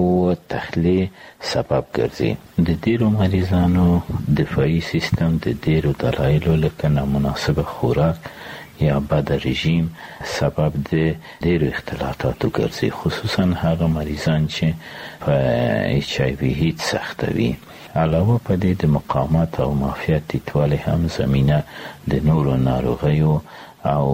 تخلیه سبب ګرځي. د ډیرو مریضانو دفاعي سیستم د ډیرو دلایلو لکه نامناسب خوراک یا بد رژیم سبب د ډیرو اختلالاتو ګرځي، خصوصا هغه مریضان چې په ایچ آی وی هیڅ سختوي. علاوه په دې د مقاومت او معافیت ټیټوالی هم زمینه د نورو ناروغیو او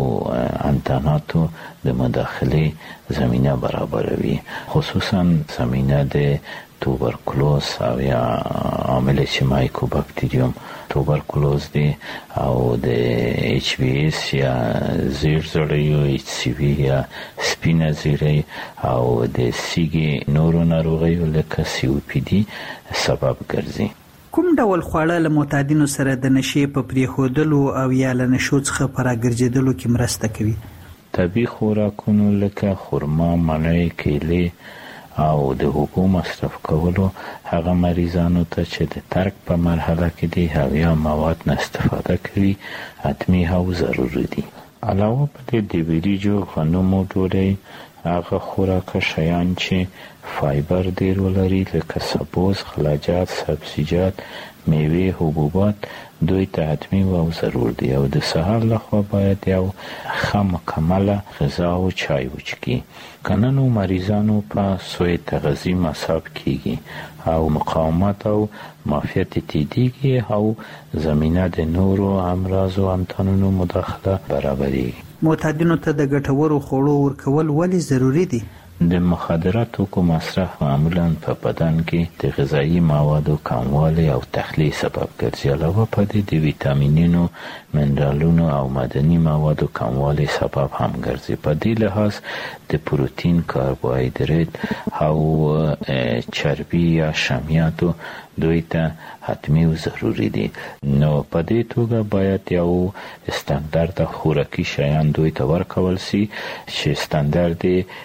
انتاناتو د مداخله زمینه برابروي، خصوصا زمینه د توبرکلوز او یا عامل چې مایکوباکتریوم توبرکلوز دی او د ایچ وی اس یا زیر زړیو ایچ سی وی یا سپینه زیړی او د سیګي نورو ناروغیو لکه سی او پی ډي سبب ګرځي. کوم ډول خواړه له معتادینو سره د نشي په پریښودلو او یا له نشو څخه په راګرځېدلو کې مرسته کوي؟ طبیعي خوراکونو لکه خرما، مڼې، کیلې او د اوبو مصرف کولو هغه مریضانو ته چې د ترک په مرحله کې دي هغه مواد نه استفاده کوي حتمی او ضروري دي. علاوه په دې د وریجو، غنمو ډوډۍ هغه خوراکه شیان چې فایبر ډیر ولري لکه سبوس، خلاجات، سبزیجات، میوه، حبوبات دوی ته حتمی او ضرور دي. او د سهار لخوا باید یو مکمله غذا او چای وڅښي. کنه نو مریضانو په سوی تغذیه مصاب کیږي او مقاومت او معافیت تیدیږي او زمینه د نورو امراض او امتحانونو مداخله برابري. معتادینو ته د ګټورو خوړو ورکول ولې ضروری دي؟ د مخدره توکو مصرف معمولا په بدن کې د غذایی موادو کموالی او تخلیه سبب ګرځي. علاوه په دې د ویټامینونو، منرالونو او معدني موادو کموالی سبب هم ګرځي. په دې لحاظ د پروتین، کاربوهایدرات او چربی یا شامیاتو دوی ته حتمی و ضروری دي. نو په دې توګه باید یو استاندارد خوراکي شیان دوی ته ورکول سي چې استاندارد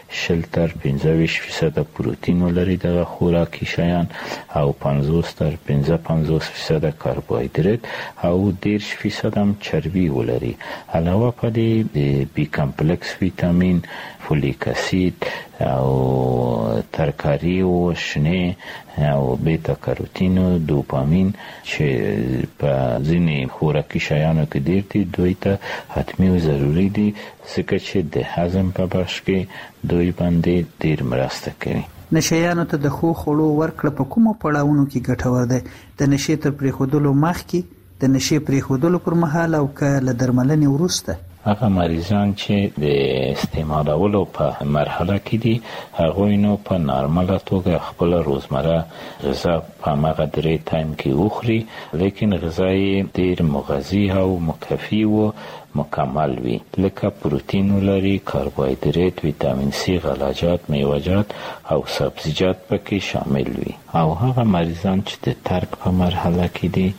0.25% پروتین ولري د خوراکي شیان او 50-55% کاربوهایدرات او 10% هم چربی ولري. علاوه په دې د بی کمپلکس ویټامین، فولیک اسید او ترکاری او شنه او بیتا کاروتین او دوپامین چې په ځینې خوراکي شیانو کې ډیر دي دوی ته حتمی او ضروری دي ځکه چې د هضم په بخش کې دوی باندې ډیر مرسته کوي. نشیانو ته د خو خوړو ورکړه په کومو پړاوونو کې ګټور دی؟ د نشې تر پریښودلو مخکې، د نشې پریښودلو پر مهال او که له درملنې وروسته؟ هغه مریضان چې د استعمالولو په مرحله کې دي هغوی نو په نارماله توګه خپل روزمره غذا په هغه درې ټایم کې وخوري، لیکن غذای ډیر مغذي او مکفي او مکمل وي لکه پروتین ولري، کاربوهایدرات، ویټامین سی، غلاجات، میوه‌جات او سبزیجات پکې شامل وي. او هغه مریضان چې د ترک په مرحله کې دي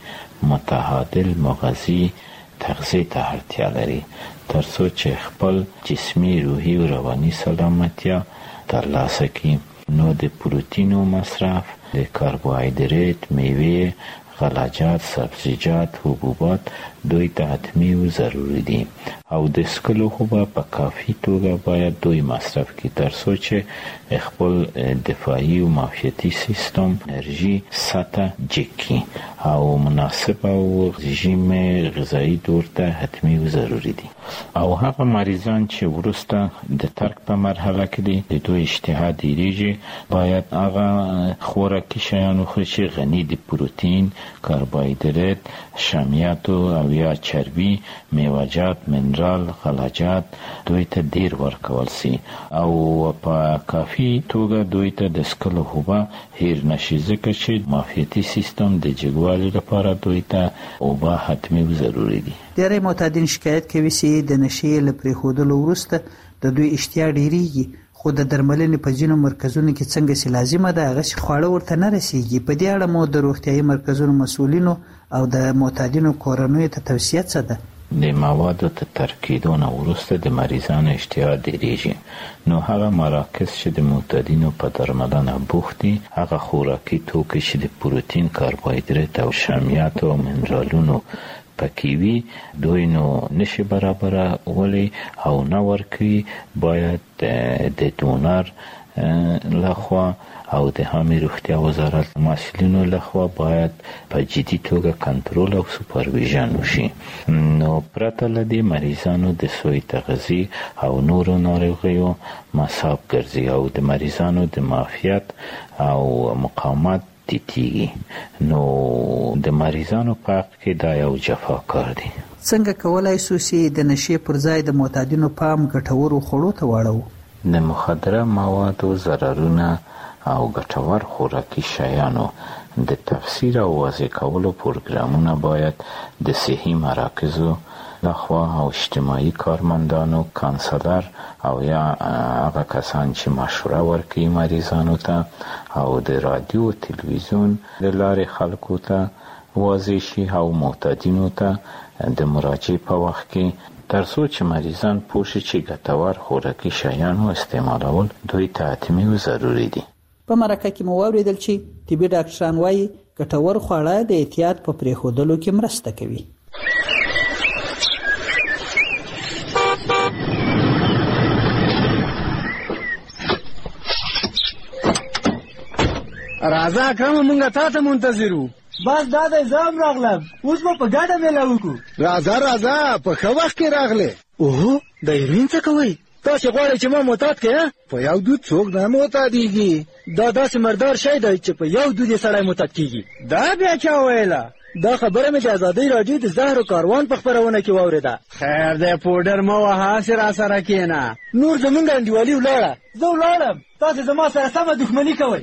متعادل مغذي تغذیه ته اړتیا لري ترڅو چې خپل جسمي، روحي او رواني سلامتیا ترلاسه کړي. نو د پروتینو مصرف، د کاربوهایدرات، میوه، غلاجات، سبزیجات، حبوبات دوی ته حتمی او ضروری دي او د سکلو خو په کافي توګه باید دوی مصرف کړي ترڅو چې خپل دفاعي او معافیتي سیستم انرژي سطح جکي او مناسب او رژیم غذایی دور ته حتمی او ضروری دي. او هغه مریضان چې ورسته د ترک په مرحله کې دي د دوی اشتها ډیریږي باید هغه خوراکي شیان وخوري چې غني دي پروتین، کاربوهایدرات، شامیاتو او یا چربی، میوه‌جات، منرال، غلاجات دوی ته ډیر ورکول سي او په کافي توګه دوی ته د سکلو خوبه هیر نشي ځکه چې معافیتي سیستم د جګوالي لپاره دوی ته اوبه حتمی و ضروری دي. ډېری معتادین شکایت کوي چې د نشې له پرېښودلو وروسته د دوی اشتها ډیریږي خو د درملنې په ځینو مرکزونو کې څنګه چې لازمه ده هغه خواړه ورته نه رسیږي. په دې اړه مو د روغتیايي مرکزونو مسؤلینو او د معتادینو کورنیو ته توصیه څه ده؟ د موادو ته ترک کېدو نه وروسته د مریضانو اشتها ډیریږي نو هغه مراکز چې د معتادینو په درملنه بوخت دي هغه خوراکي توکي چې د پروتین، کاربوهایدرات او شامیات او منرالونو پکې وي دوی نو نشي برابره ولی او نه ورکوي. باید د دونر لخوا او د عامه روغتیا وزارت مسؤلینو لخوا باید په جدي توګه کنټرول او سوپرویژن وشي. نو پرته له دې مریضانو د سوی تغذیه او نورو ناروغیو مصاب ګرځي او د مریضانو د معافیت او مقاومت تیتیږي. نو د مریضانو په حق کې دا یو جفاکار دی. څنګه کولای شو چې د نشې پر ځای د معتادینو پام ګټورو خوړو ته واړو؟ د مخدره موادو ضررونه او ګټور خوراکي شیانو د تفسیر او واضح کولو پروګرامونه باید د صحي مراکزو لخوا او اجتماعي کارمندانو، کانسلر او یا هغه کسان چې مشوره ورکوي مریضانو ته او د رادیو تلویزیون له لارې خلکو ته واضح شي او معتادینو ته د مراجعې په وخت کې ترڅو چې مریضان پوه شي چې ګټور خوراکي شیانو استعمالول دوی ته حتمي او ضروري دي. په مرکه کې مو واوریدل چې طبي ډاکټران وایي ګټور خواړه د احتیاط په پرېښودلو کې مرسته کوي. راځه اکرم مونږ تا ته منتظر وو. بس دا د ځام راغلم، اوس به په ګډه میله وکړو. راځه په ښه وخت کې راغلې. اوهو د هیروین څه کوئ؟ تاسې غواړئ چې ما معتاد کړې؟ په یو دود څوک نه معتادېږي. دا داسې مردار شی دی چې په یو دود یې سړی معتاد کېږي. دا بیا چا ویله؟ دا خبره مې د ازادۍ راډیو د زهرو کاروان په خپرونه کې واورېده. خیر دی پوډر مه وهه، هسې راسره کښېنه. نور زمونږ انډیوالي ولاړه. زه ولاړم، تاسې زما سره سمه دښمني کوئ.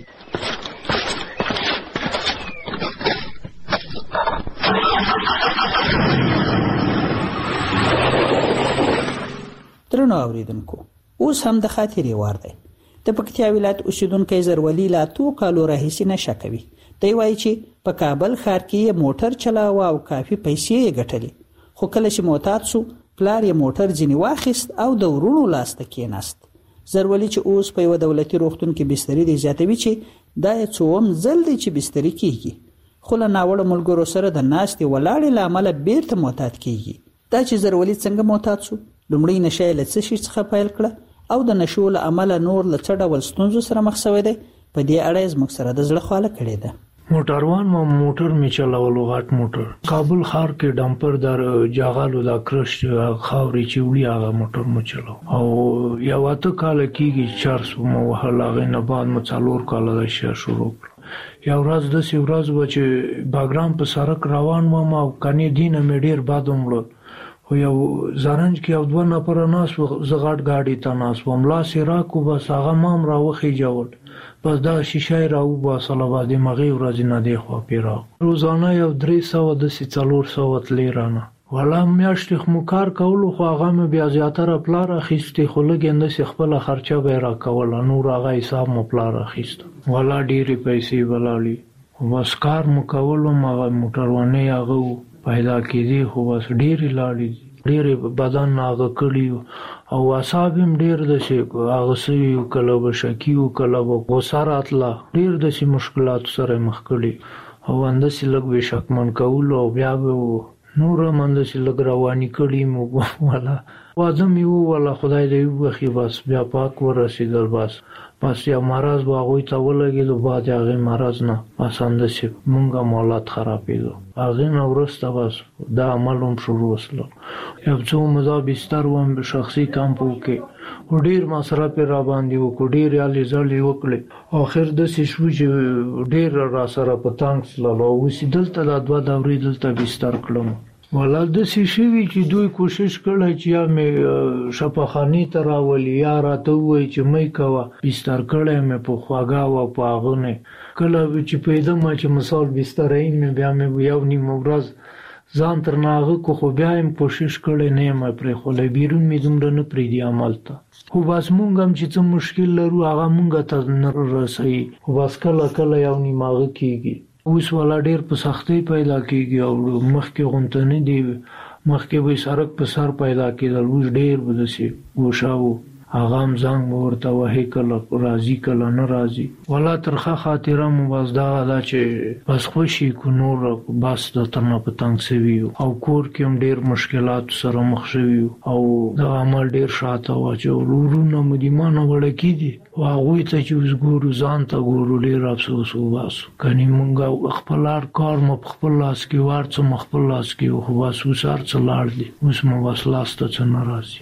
درنو اوریدونکو، اوس هم د خاطرې وار دی. د پکتیا ولایت اوسیدونکی زرولي لا 2 کالو راهیسې نشه کوي. دی وایي چې په کابل ښار کې یې موټر چلاوه او کافي پیسې یې ګټلې، خو کله چې معتاد سو پلار یې موټر ځینې واخیست او د ورونو لاس ته کېناست. زرولي چې اوس په یوه دولتي روغتون کې بستري دی زیاتوي چې دا یې څوم ځل دی چې بستري کېږي، خو له ناوړه ملګرو سره د ناستې ولاړې له امله بیرته معتاد کېږي. دا چې زرولي څنګه معتاد سو، لومړی نشه یې له څه شي څخه پیل کړه او د نشو له امله نور له څه ډول ستونزو سره مخ شوی دی، په دې اړه یې زموږ سره د زړه خواله کړې ده. موټروان ما موټر می چلاولو، غټ موټر. کابل ښار کې ډمپر در جاغالو دا کرش خاوري چې وړي هغه موټر مو چلاو او یو اته کال کېږي 400 مو وهل. هغې نه بعد مو 4 کاله دا شی شروع کړ. یو ورځ داسې ورځ وه چې باګرام په سړک روان وم او کنې دینه مې ډېر بد ومړل، خو یو زرنج کې یو 2 نفره ناست وو، زه غټ ګاډي ته ناست وم، لاس یې راکړو، بس هغه ما هم راوخېجول، بس دا شیشه یې راوباسله، بس د همغې ورځې نه دې خوا پې راغلو. روزانه یو 300 داسې 400 تلې رانه. والا میاشتې خو مو کار کولو، خو هغه مې بیا زیاتره پلار اخیستې، خو لږ یې همداسې خپله خرچه به یې راکوله، نور هغه حساب مو پلار اخیسته. والا ډېرې پیسې به لاړې، خو بس کار مو کولو، هغه موټروانۍ هغه پیدا کېدې، خو بس ډېرې لاړې، ډېرې بدن هغه کړي او اعصاب هم ډېر داسې هغه سوي وو، کله به شکي وو، کله به غوسه راتله، ډېر داسې مشکلاتو سره یې مخ کړي او همداسې لږ به شکمن کولو او بیا به نور هم همداسې لږ رواني کړي مو. والا واځه مې وویله خدای دې وبخي، بس بیا پاک ورسېدل، بس یو مرض به هغوی ته ولګېدو، بعد هغې مرض نه بس همداسې مونږ هم حالت خرابېدو. هغې نه وروسته بس دا عمل هم شروع سلو. یو څه مزا بستر وم شخصي کمپو کې، خو ډېر مصرف یې راباندې وکړو، ډېرې هلې ځلې وکړې، اخر داسې شو چې ډېر راسره په تنګ سللو، اوس یې دلته دا 2 دورې دلته بستر کړم. والا داسې شوي چې دوی کوشش کړی چې یا مې شفاخانې ته راولي یا راته ووایي چې مه یې کوه، بستر کړی مې په خواږه او په هغه نه. کله چې پوهېدم چې مثال بسترۍ مې بیا مې یو نیمه ورځ ځان تر نه هغه کو، خو بیا یم کوشش کړی نه یم پرېښولی، بیرون مې دومره نه پرېږدي عمل ته. خو بس مونږ هم چې څه مشکل لرو هغه مونږ ته نه رسوي، خو بس کله یو نیمه هغه کېږي. اوس والا ډېر په سختۍ پیدا کېږي او مخکې غونته نه دی، مخکې به سړک په سر پیدا کېدل، اوس ډېر به داسې ګوشه و، هغه هم زنګ به ورته وهې، کله راځي کله نه راځي. والا ترخه خاطره مو بس دغه ده چې بس خوشي کو، نور بس د ترنه په تنګ سوي یو او کور کې هم ډېر مشکلاتو سره مخ شوي یو او دغه عمل ډېر شاته واچول. ورونه مو د ما نه وړکي دي او هغوی ته چې اوس ګورو ځان ته ګورو ډېر افسوس وباسو. کنې مونږ خپل هر کار مو په خپل لاس کې و، هر څه مو خپل لاس کې و، خو بس اوس هر څه لاړ دي، اوس مو بس لاس ته څه نه راځي.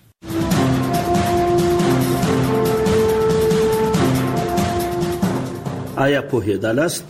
آیا پوهېدلاست؟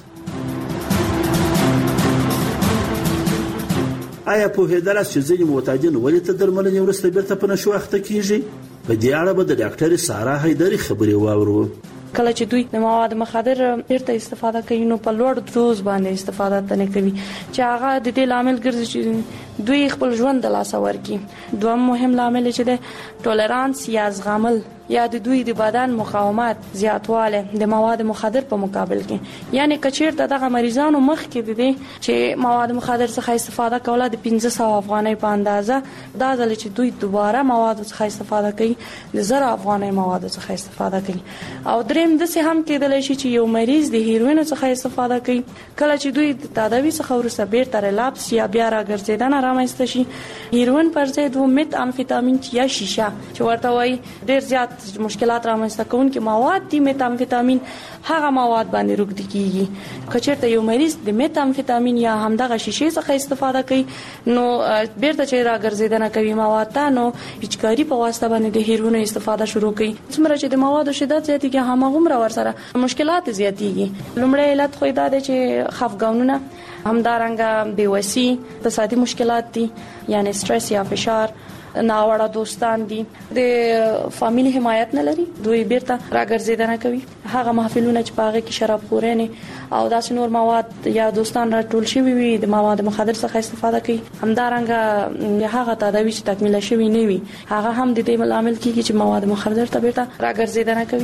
آیا پوهېدلاست چې ځینې معتادین ولې تر درملنې وروسته بیرته په نشو اخته کېږي؟ په دې اړه به د ډاکټرې سارا حیدري خبرې واورو. کله چې دوی د مواد مخدر بیرته استفاده کوي نو په لوړ دوز باندې استفاده نه کوي چې هغه د دې لامل ګرځي چې دوی خپل ژوند د لاسه ورکړي. دویم مهم لامل چې د ټولرانس یا زغمل یا د دوی د بدن مقاومت زیاتواله د مواد مخدر په مقابل کې، یعنی کچیر دغه مریضانو مخ کې دي چې مواد مخدر څخه استفاده کوله د 1500 افغانۍ په اندازه، دا ځل چې دوی دوباره مواد څخه استفاده کوي د 1000 افغانۍ مواد څخه استفاده کوي. او دریم د څه هم کېدلی شي چې یو مریض د هیروین څخه استفاده کوي، کله چې دوی د تداوی څخه وروسته بیرته ریلاپس یا بیا راګرځیدنه رامنځته شي، هیروین پر ځای د مت امفیتامین یا شیشه چې ورته وایي ډیر زیات مشکلات رامنځته کوونکي مواد دي. مت امفیتامین هغه مواد باندې روږدي کیږي. کچېرته یو مریض د میتامفیتامین یا همدغه شیشې څخه استفاده کوي نو بیرته چې راګرځیدنه کوي مواد ته نو هیڅکاري په واسطه باندې د هیرونو استفاده شروع کوي. څومره چې د موادو شدت زیاتېږي هماغومره ورسره مشکلات زیاتېږي. لومړی علت خو دا دی چې خفګانونه، همدارنګه بېوسي، اقتصادي مشکلات دي یعنی سټرس یا فشار، ناوړه دوستان دي، د فامیلی حمایت نه لري، دوی بیرته راګرځیدنه کوي. هغه محفلونه چې پاغه کې شراب خورنه او داسې نور مواد یا دوستان راټول شوی وي د مواد مخدر څخه استفاده کوي. همدارنګه هغه تداوی چې تکمیل شوی نه وي هغه هم د دې عامل کیږي چې مواد مخدر ته بیرته راګرځیدنه کوي.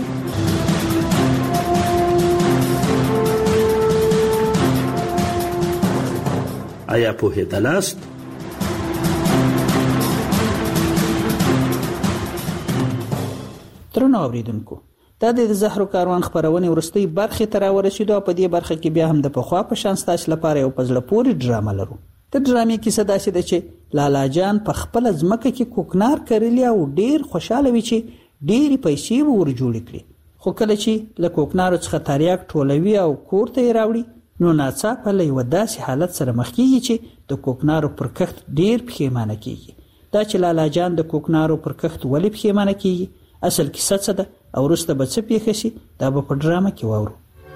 آیا پوهیدلاست؟ ترنو اوریدونکو دا د زهرو کاروان خبرونه ورستي برخه تر ورسېدو په دې برخه کې بیا هم د پخوا په شان ستاسو لپاره یو پزړه پوري ډرامه لرو. د ډرامې کیسه داسې ده چې لالا جان په خپل ځمکه کې کوکنار کړلی او ډیر خوشاله وي چې ډېری پیسې ور جوړ کړي. خو کله چې له کوکنارو څخه تریاک ټولوي او کور ته راوړي نو ناڅاپه له یو داسې حالت سره مخ کیږي چې د کوکنارو پر کښت ډیر پښیمانه کیږي. دا چې لالا جان د کوکنارو پر کښت ولې پښیمانه کیږي، اصل کیسه څه ده او وروسته به څه پیښ شي، دا به په ډرامه کې واورو.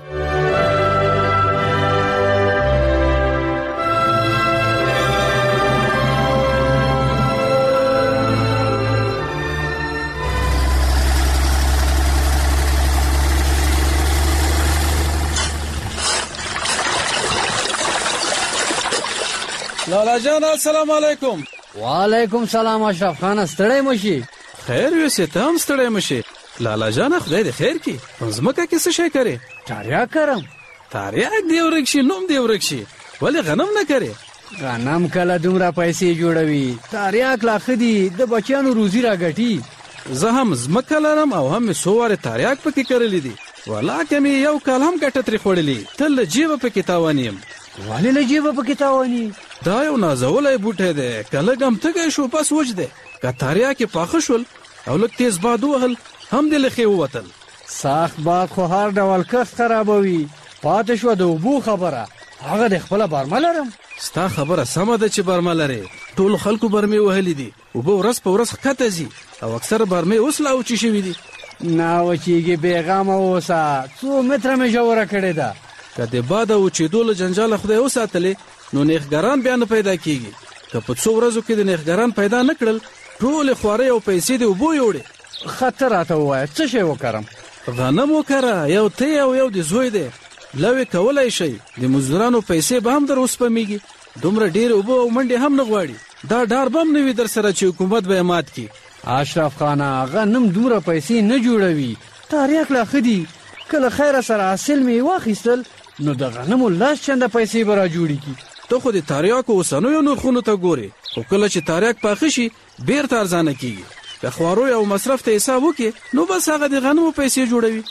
لالا جان السلام علیکم. وعلیکم سلام اشرف خان، ستړی مشي؟ خیر یوسې ته هم ستړی مشي. لالا جان خدای دې خیر کړي. په ځمکه کې څه شی کرې؟ تریاک کرم. تریاک دی ورک شي نوم دی ورک شي، ولې غنم نه کرې؟ غنم کله دومره پیسې جوړوي، تریاک لا خدي د بچیانو روزي راګټي. زه هم ځمکه لرم او هم څو واره تریاک پکې کرلې دي، ولاکه مې یو کال هم ګټه ترې خوړلې، تل له جیبه پکې تاوان یم. ولې له جیبه پکې تاواني؟ دا یو نازولی بوټی دی، که لږ هم تږی شو بس وچ دی، که تریاک یې پاخه شول او لږ تیز باد ووهل هم دې له ښې ووتل. سخت باد خو هر ډول کښت خرابوي. پاتې شوه د اوبو خبره، هغه د خپله برمه لرم. ستا خبره سمه ده چې برمه لرې. ټولو خلکو برمې وهلې دي، اوبه ورځ په ورځ ښکته ځي او اکثره برمې اوس لا وچې شوي دي. نه وچېږي، بېغمه اوسه، 2 متره مې ژوره کړې ده. که د باد او وچېدو له جنجاله خدای وساتلې نو نیښګران بیا نه پیدا کیږي. که په 2 ورځو کې د نیښګران پیدا نه کړل ټولې خوارۍ او پیسې د اوبو یوړې. ښه ته راته ووایه څه شی وکرم؟ غنم وکره، یو ته او یو د زوی دی، لوی کولی شئ. د مزدورانو پیسې به هم در وسپمیږي، دومره ډېرې اوبه او منډې هم نه غواړي. دا ډار به هم نه وي در سره چې حکومت به یې مات کړي. اشرف خانه غنم دومره پیسې نه جوړوي، تریاک لا ښه دي. که له خیره سره حاصل مې واخیستل نو د غنمو 10 چنده پیسې به را جوړې کړي. ته خو د تریاکو اوسنیو نرخونو ته ګورې، خو کله چې تریاک پاخه شي بیرته ارزانه کیږي. که خواروی او مصرف ته حساب وکړي نو بس هغه د غنمو پیسې جوړوي.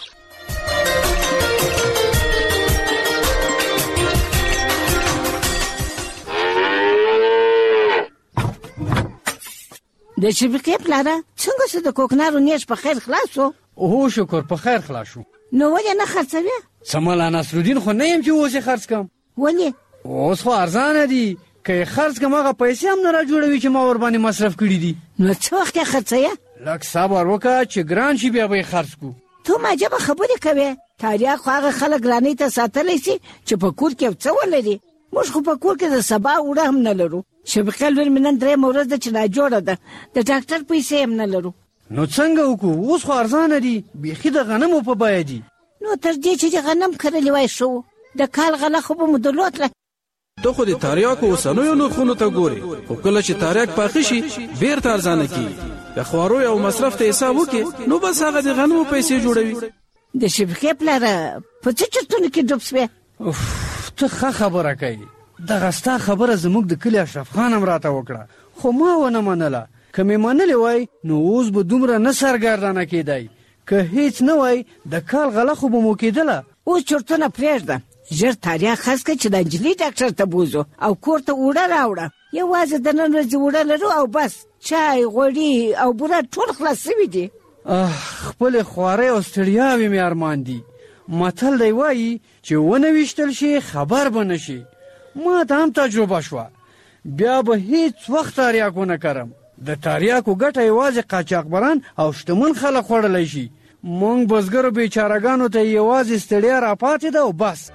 د شبکې پلاره څنګه چې د کوکنارو نیش په خیر خلاص شو؟ اوه شکر په خیر خلاص شو. نو ولې نه خرڅوي؟ سمالا نصرالدین خو نه یم چې اوس یې خرڅ کړم. ولې؟ اوس خو ارزانه دي، که یې خرڅ کړم هغه پیسې هم نه را جوړوي چې ما ورباندې مصرف کړي دي. نو څه وخت یې خرڅوي؟ لږ صبر وکړه چې ګران شي بیا به یې خرڅ کړو. ته معجبه خبرې کوې. تریاک خو هغه خلک ګرانۍ ته ساتلی شي چې په کور کې یو څه ولري. موږ خو په کور کې د سبا اوړه هم نه لرو. شبکه لور مې نن 3 ورځ ده چې ناجوړه ده، د ډاکټر پیسې هم نه لرو. نو څنګه وکړو؟ اوس خو ارزانه دي، بیخي د غنمو په بیه دي. نو تر دې چې غنم کرلی وای شو، د کال غله خو به مو درلودله. ته خو د تریاکو اوسنیو نرخونو ته ګورې، خو کله چې تریاک پاخه شي بیرته ارزانه کیږي. که خواروی او مصرف ته حساب وکړي نو بس هغه د غنمو پیسې جوړوي. د شبکې پلاره په څه چرتونو کې ډوب شوې؟ ته ښه خبره کوي. دغه ستا خبره زموږ د کلي اشرف خان هم راته وکړه، خو ما ونه منله. که مې منلې وای نو اوس به دومره نه سرګردانه کېدی. که هیڅ نه وای د کال غله خو به مو کېدله. اوس چرتونه پرېږده، ژر تریاک خرڅ کړه چې د نجلۍ ډاکټر ته بوځو او کور ته اوړه راوړه. یوازې د نن ورځې اوړه لرو او بس. چای، غوړي او بوره ټول خلاص شوي دي. خپلې خوارۍ او ستړیاوې مې ارمان دي. متل دی وایي چې ونه ویشتل شي خبر به نشي. ما ته هم تجربه شوه، بیا به هیڅ وخت تریاکو نه کرم. د تریاکو ګټه یوازې قاچاقبران او شتمن خلک خوړلی شي. مونږ بزګرو بیچارهګانو ته یوازې ستړیا راپاتې ده او بس.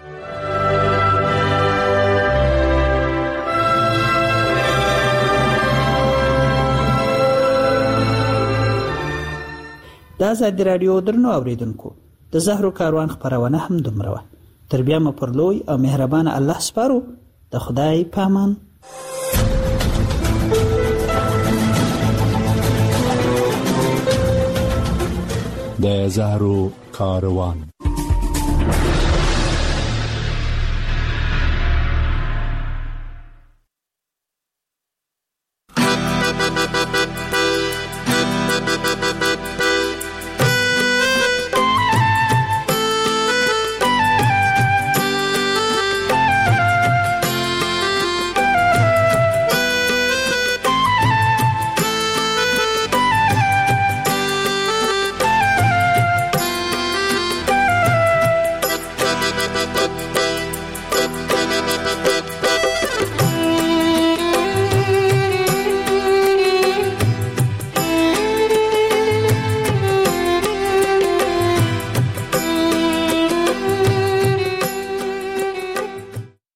د آزادي راډیو درنو اوریدونکو، د زهرو کاروان خپرونه هم دومره وه. تر بیا مو پر لوی او مهربان الله سپارو. د خدای په امان. د زهرو کاروان.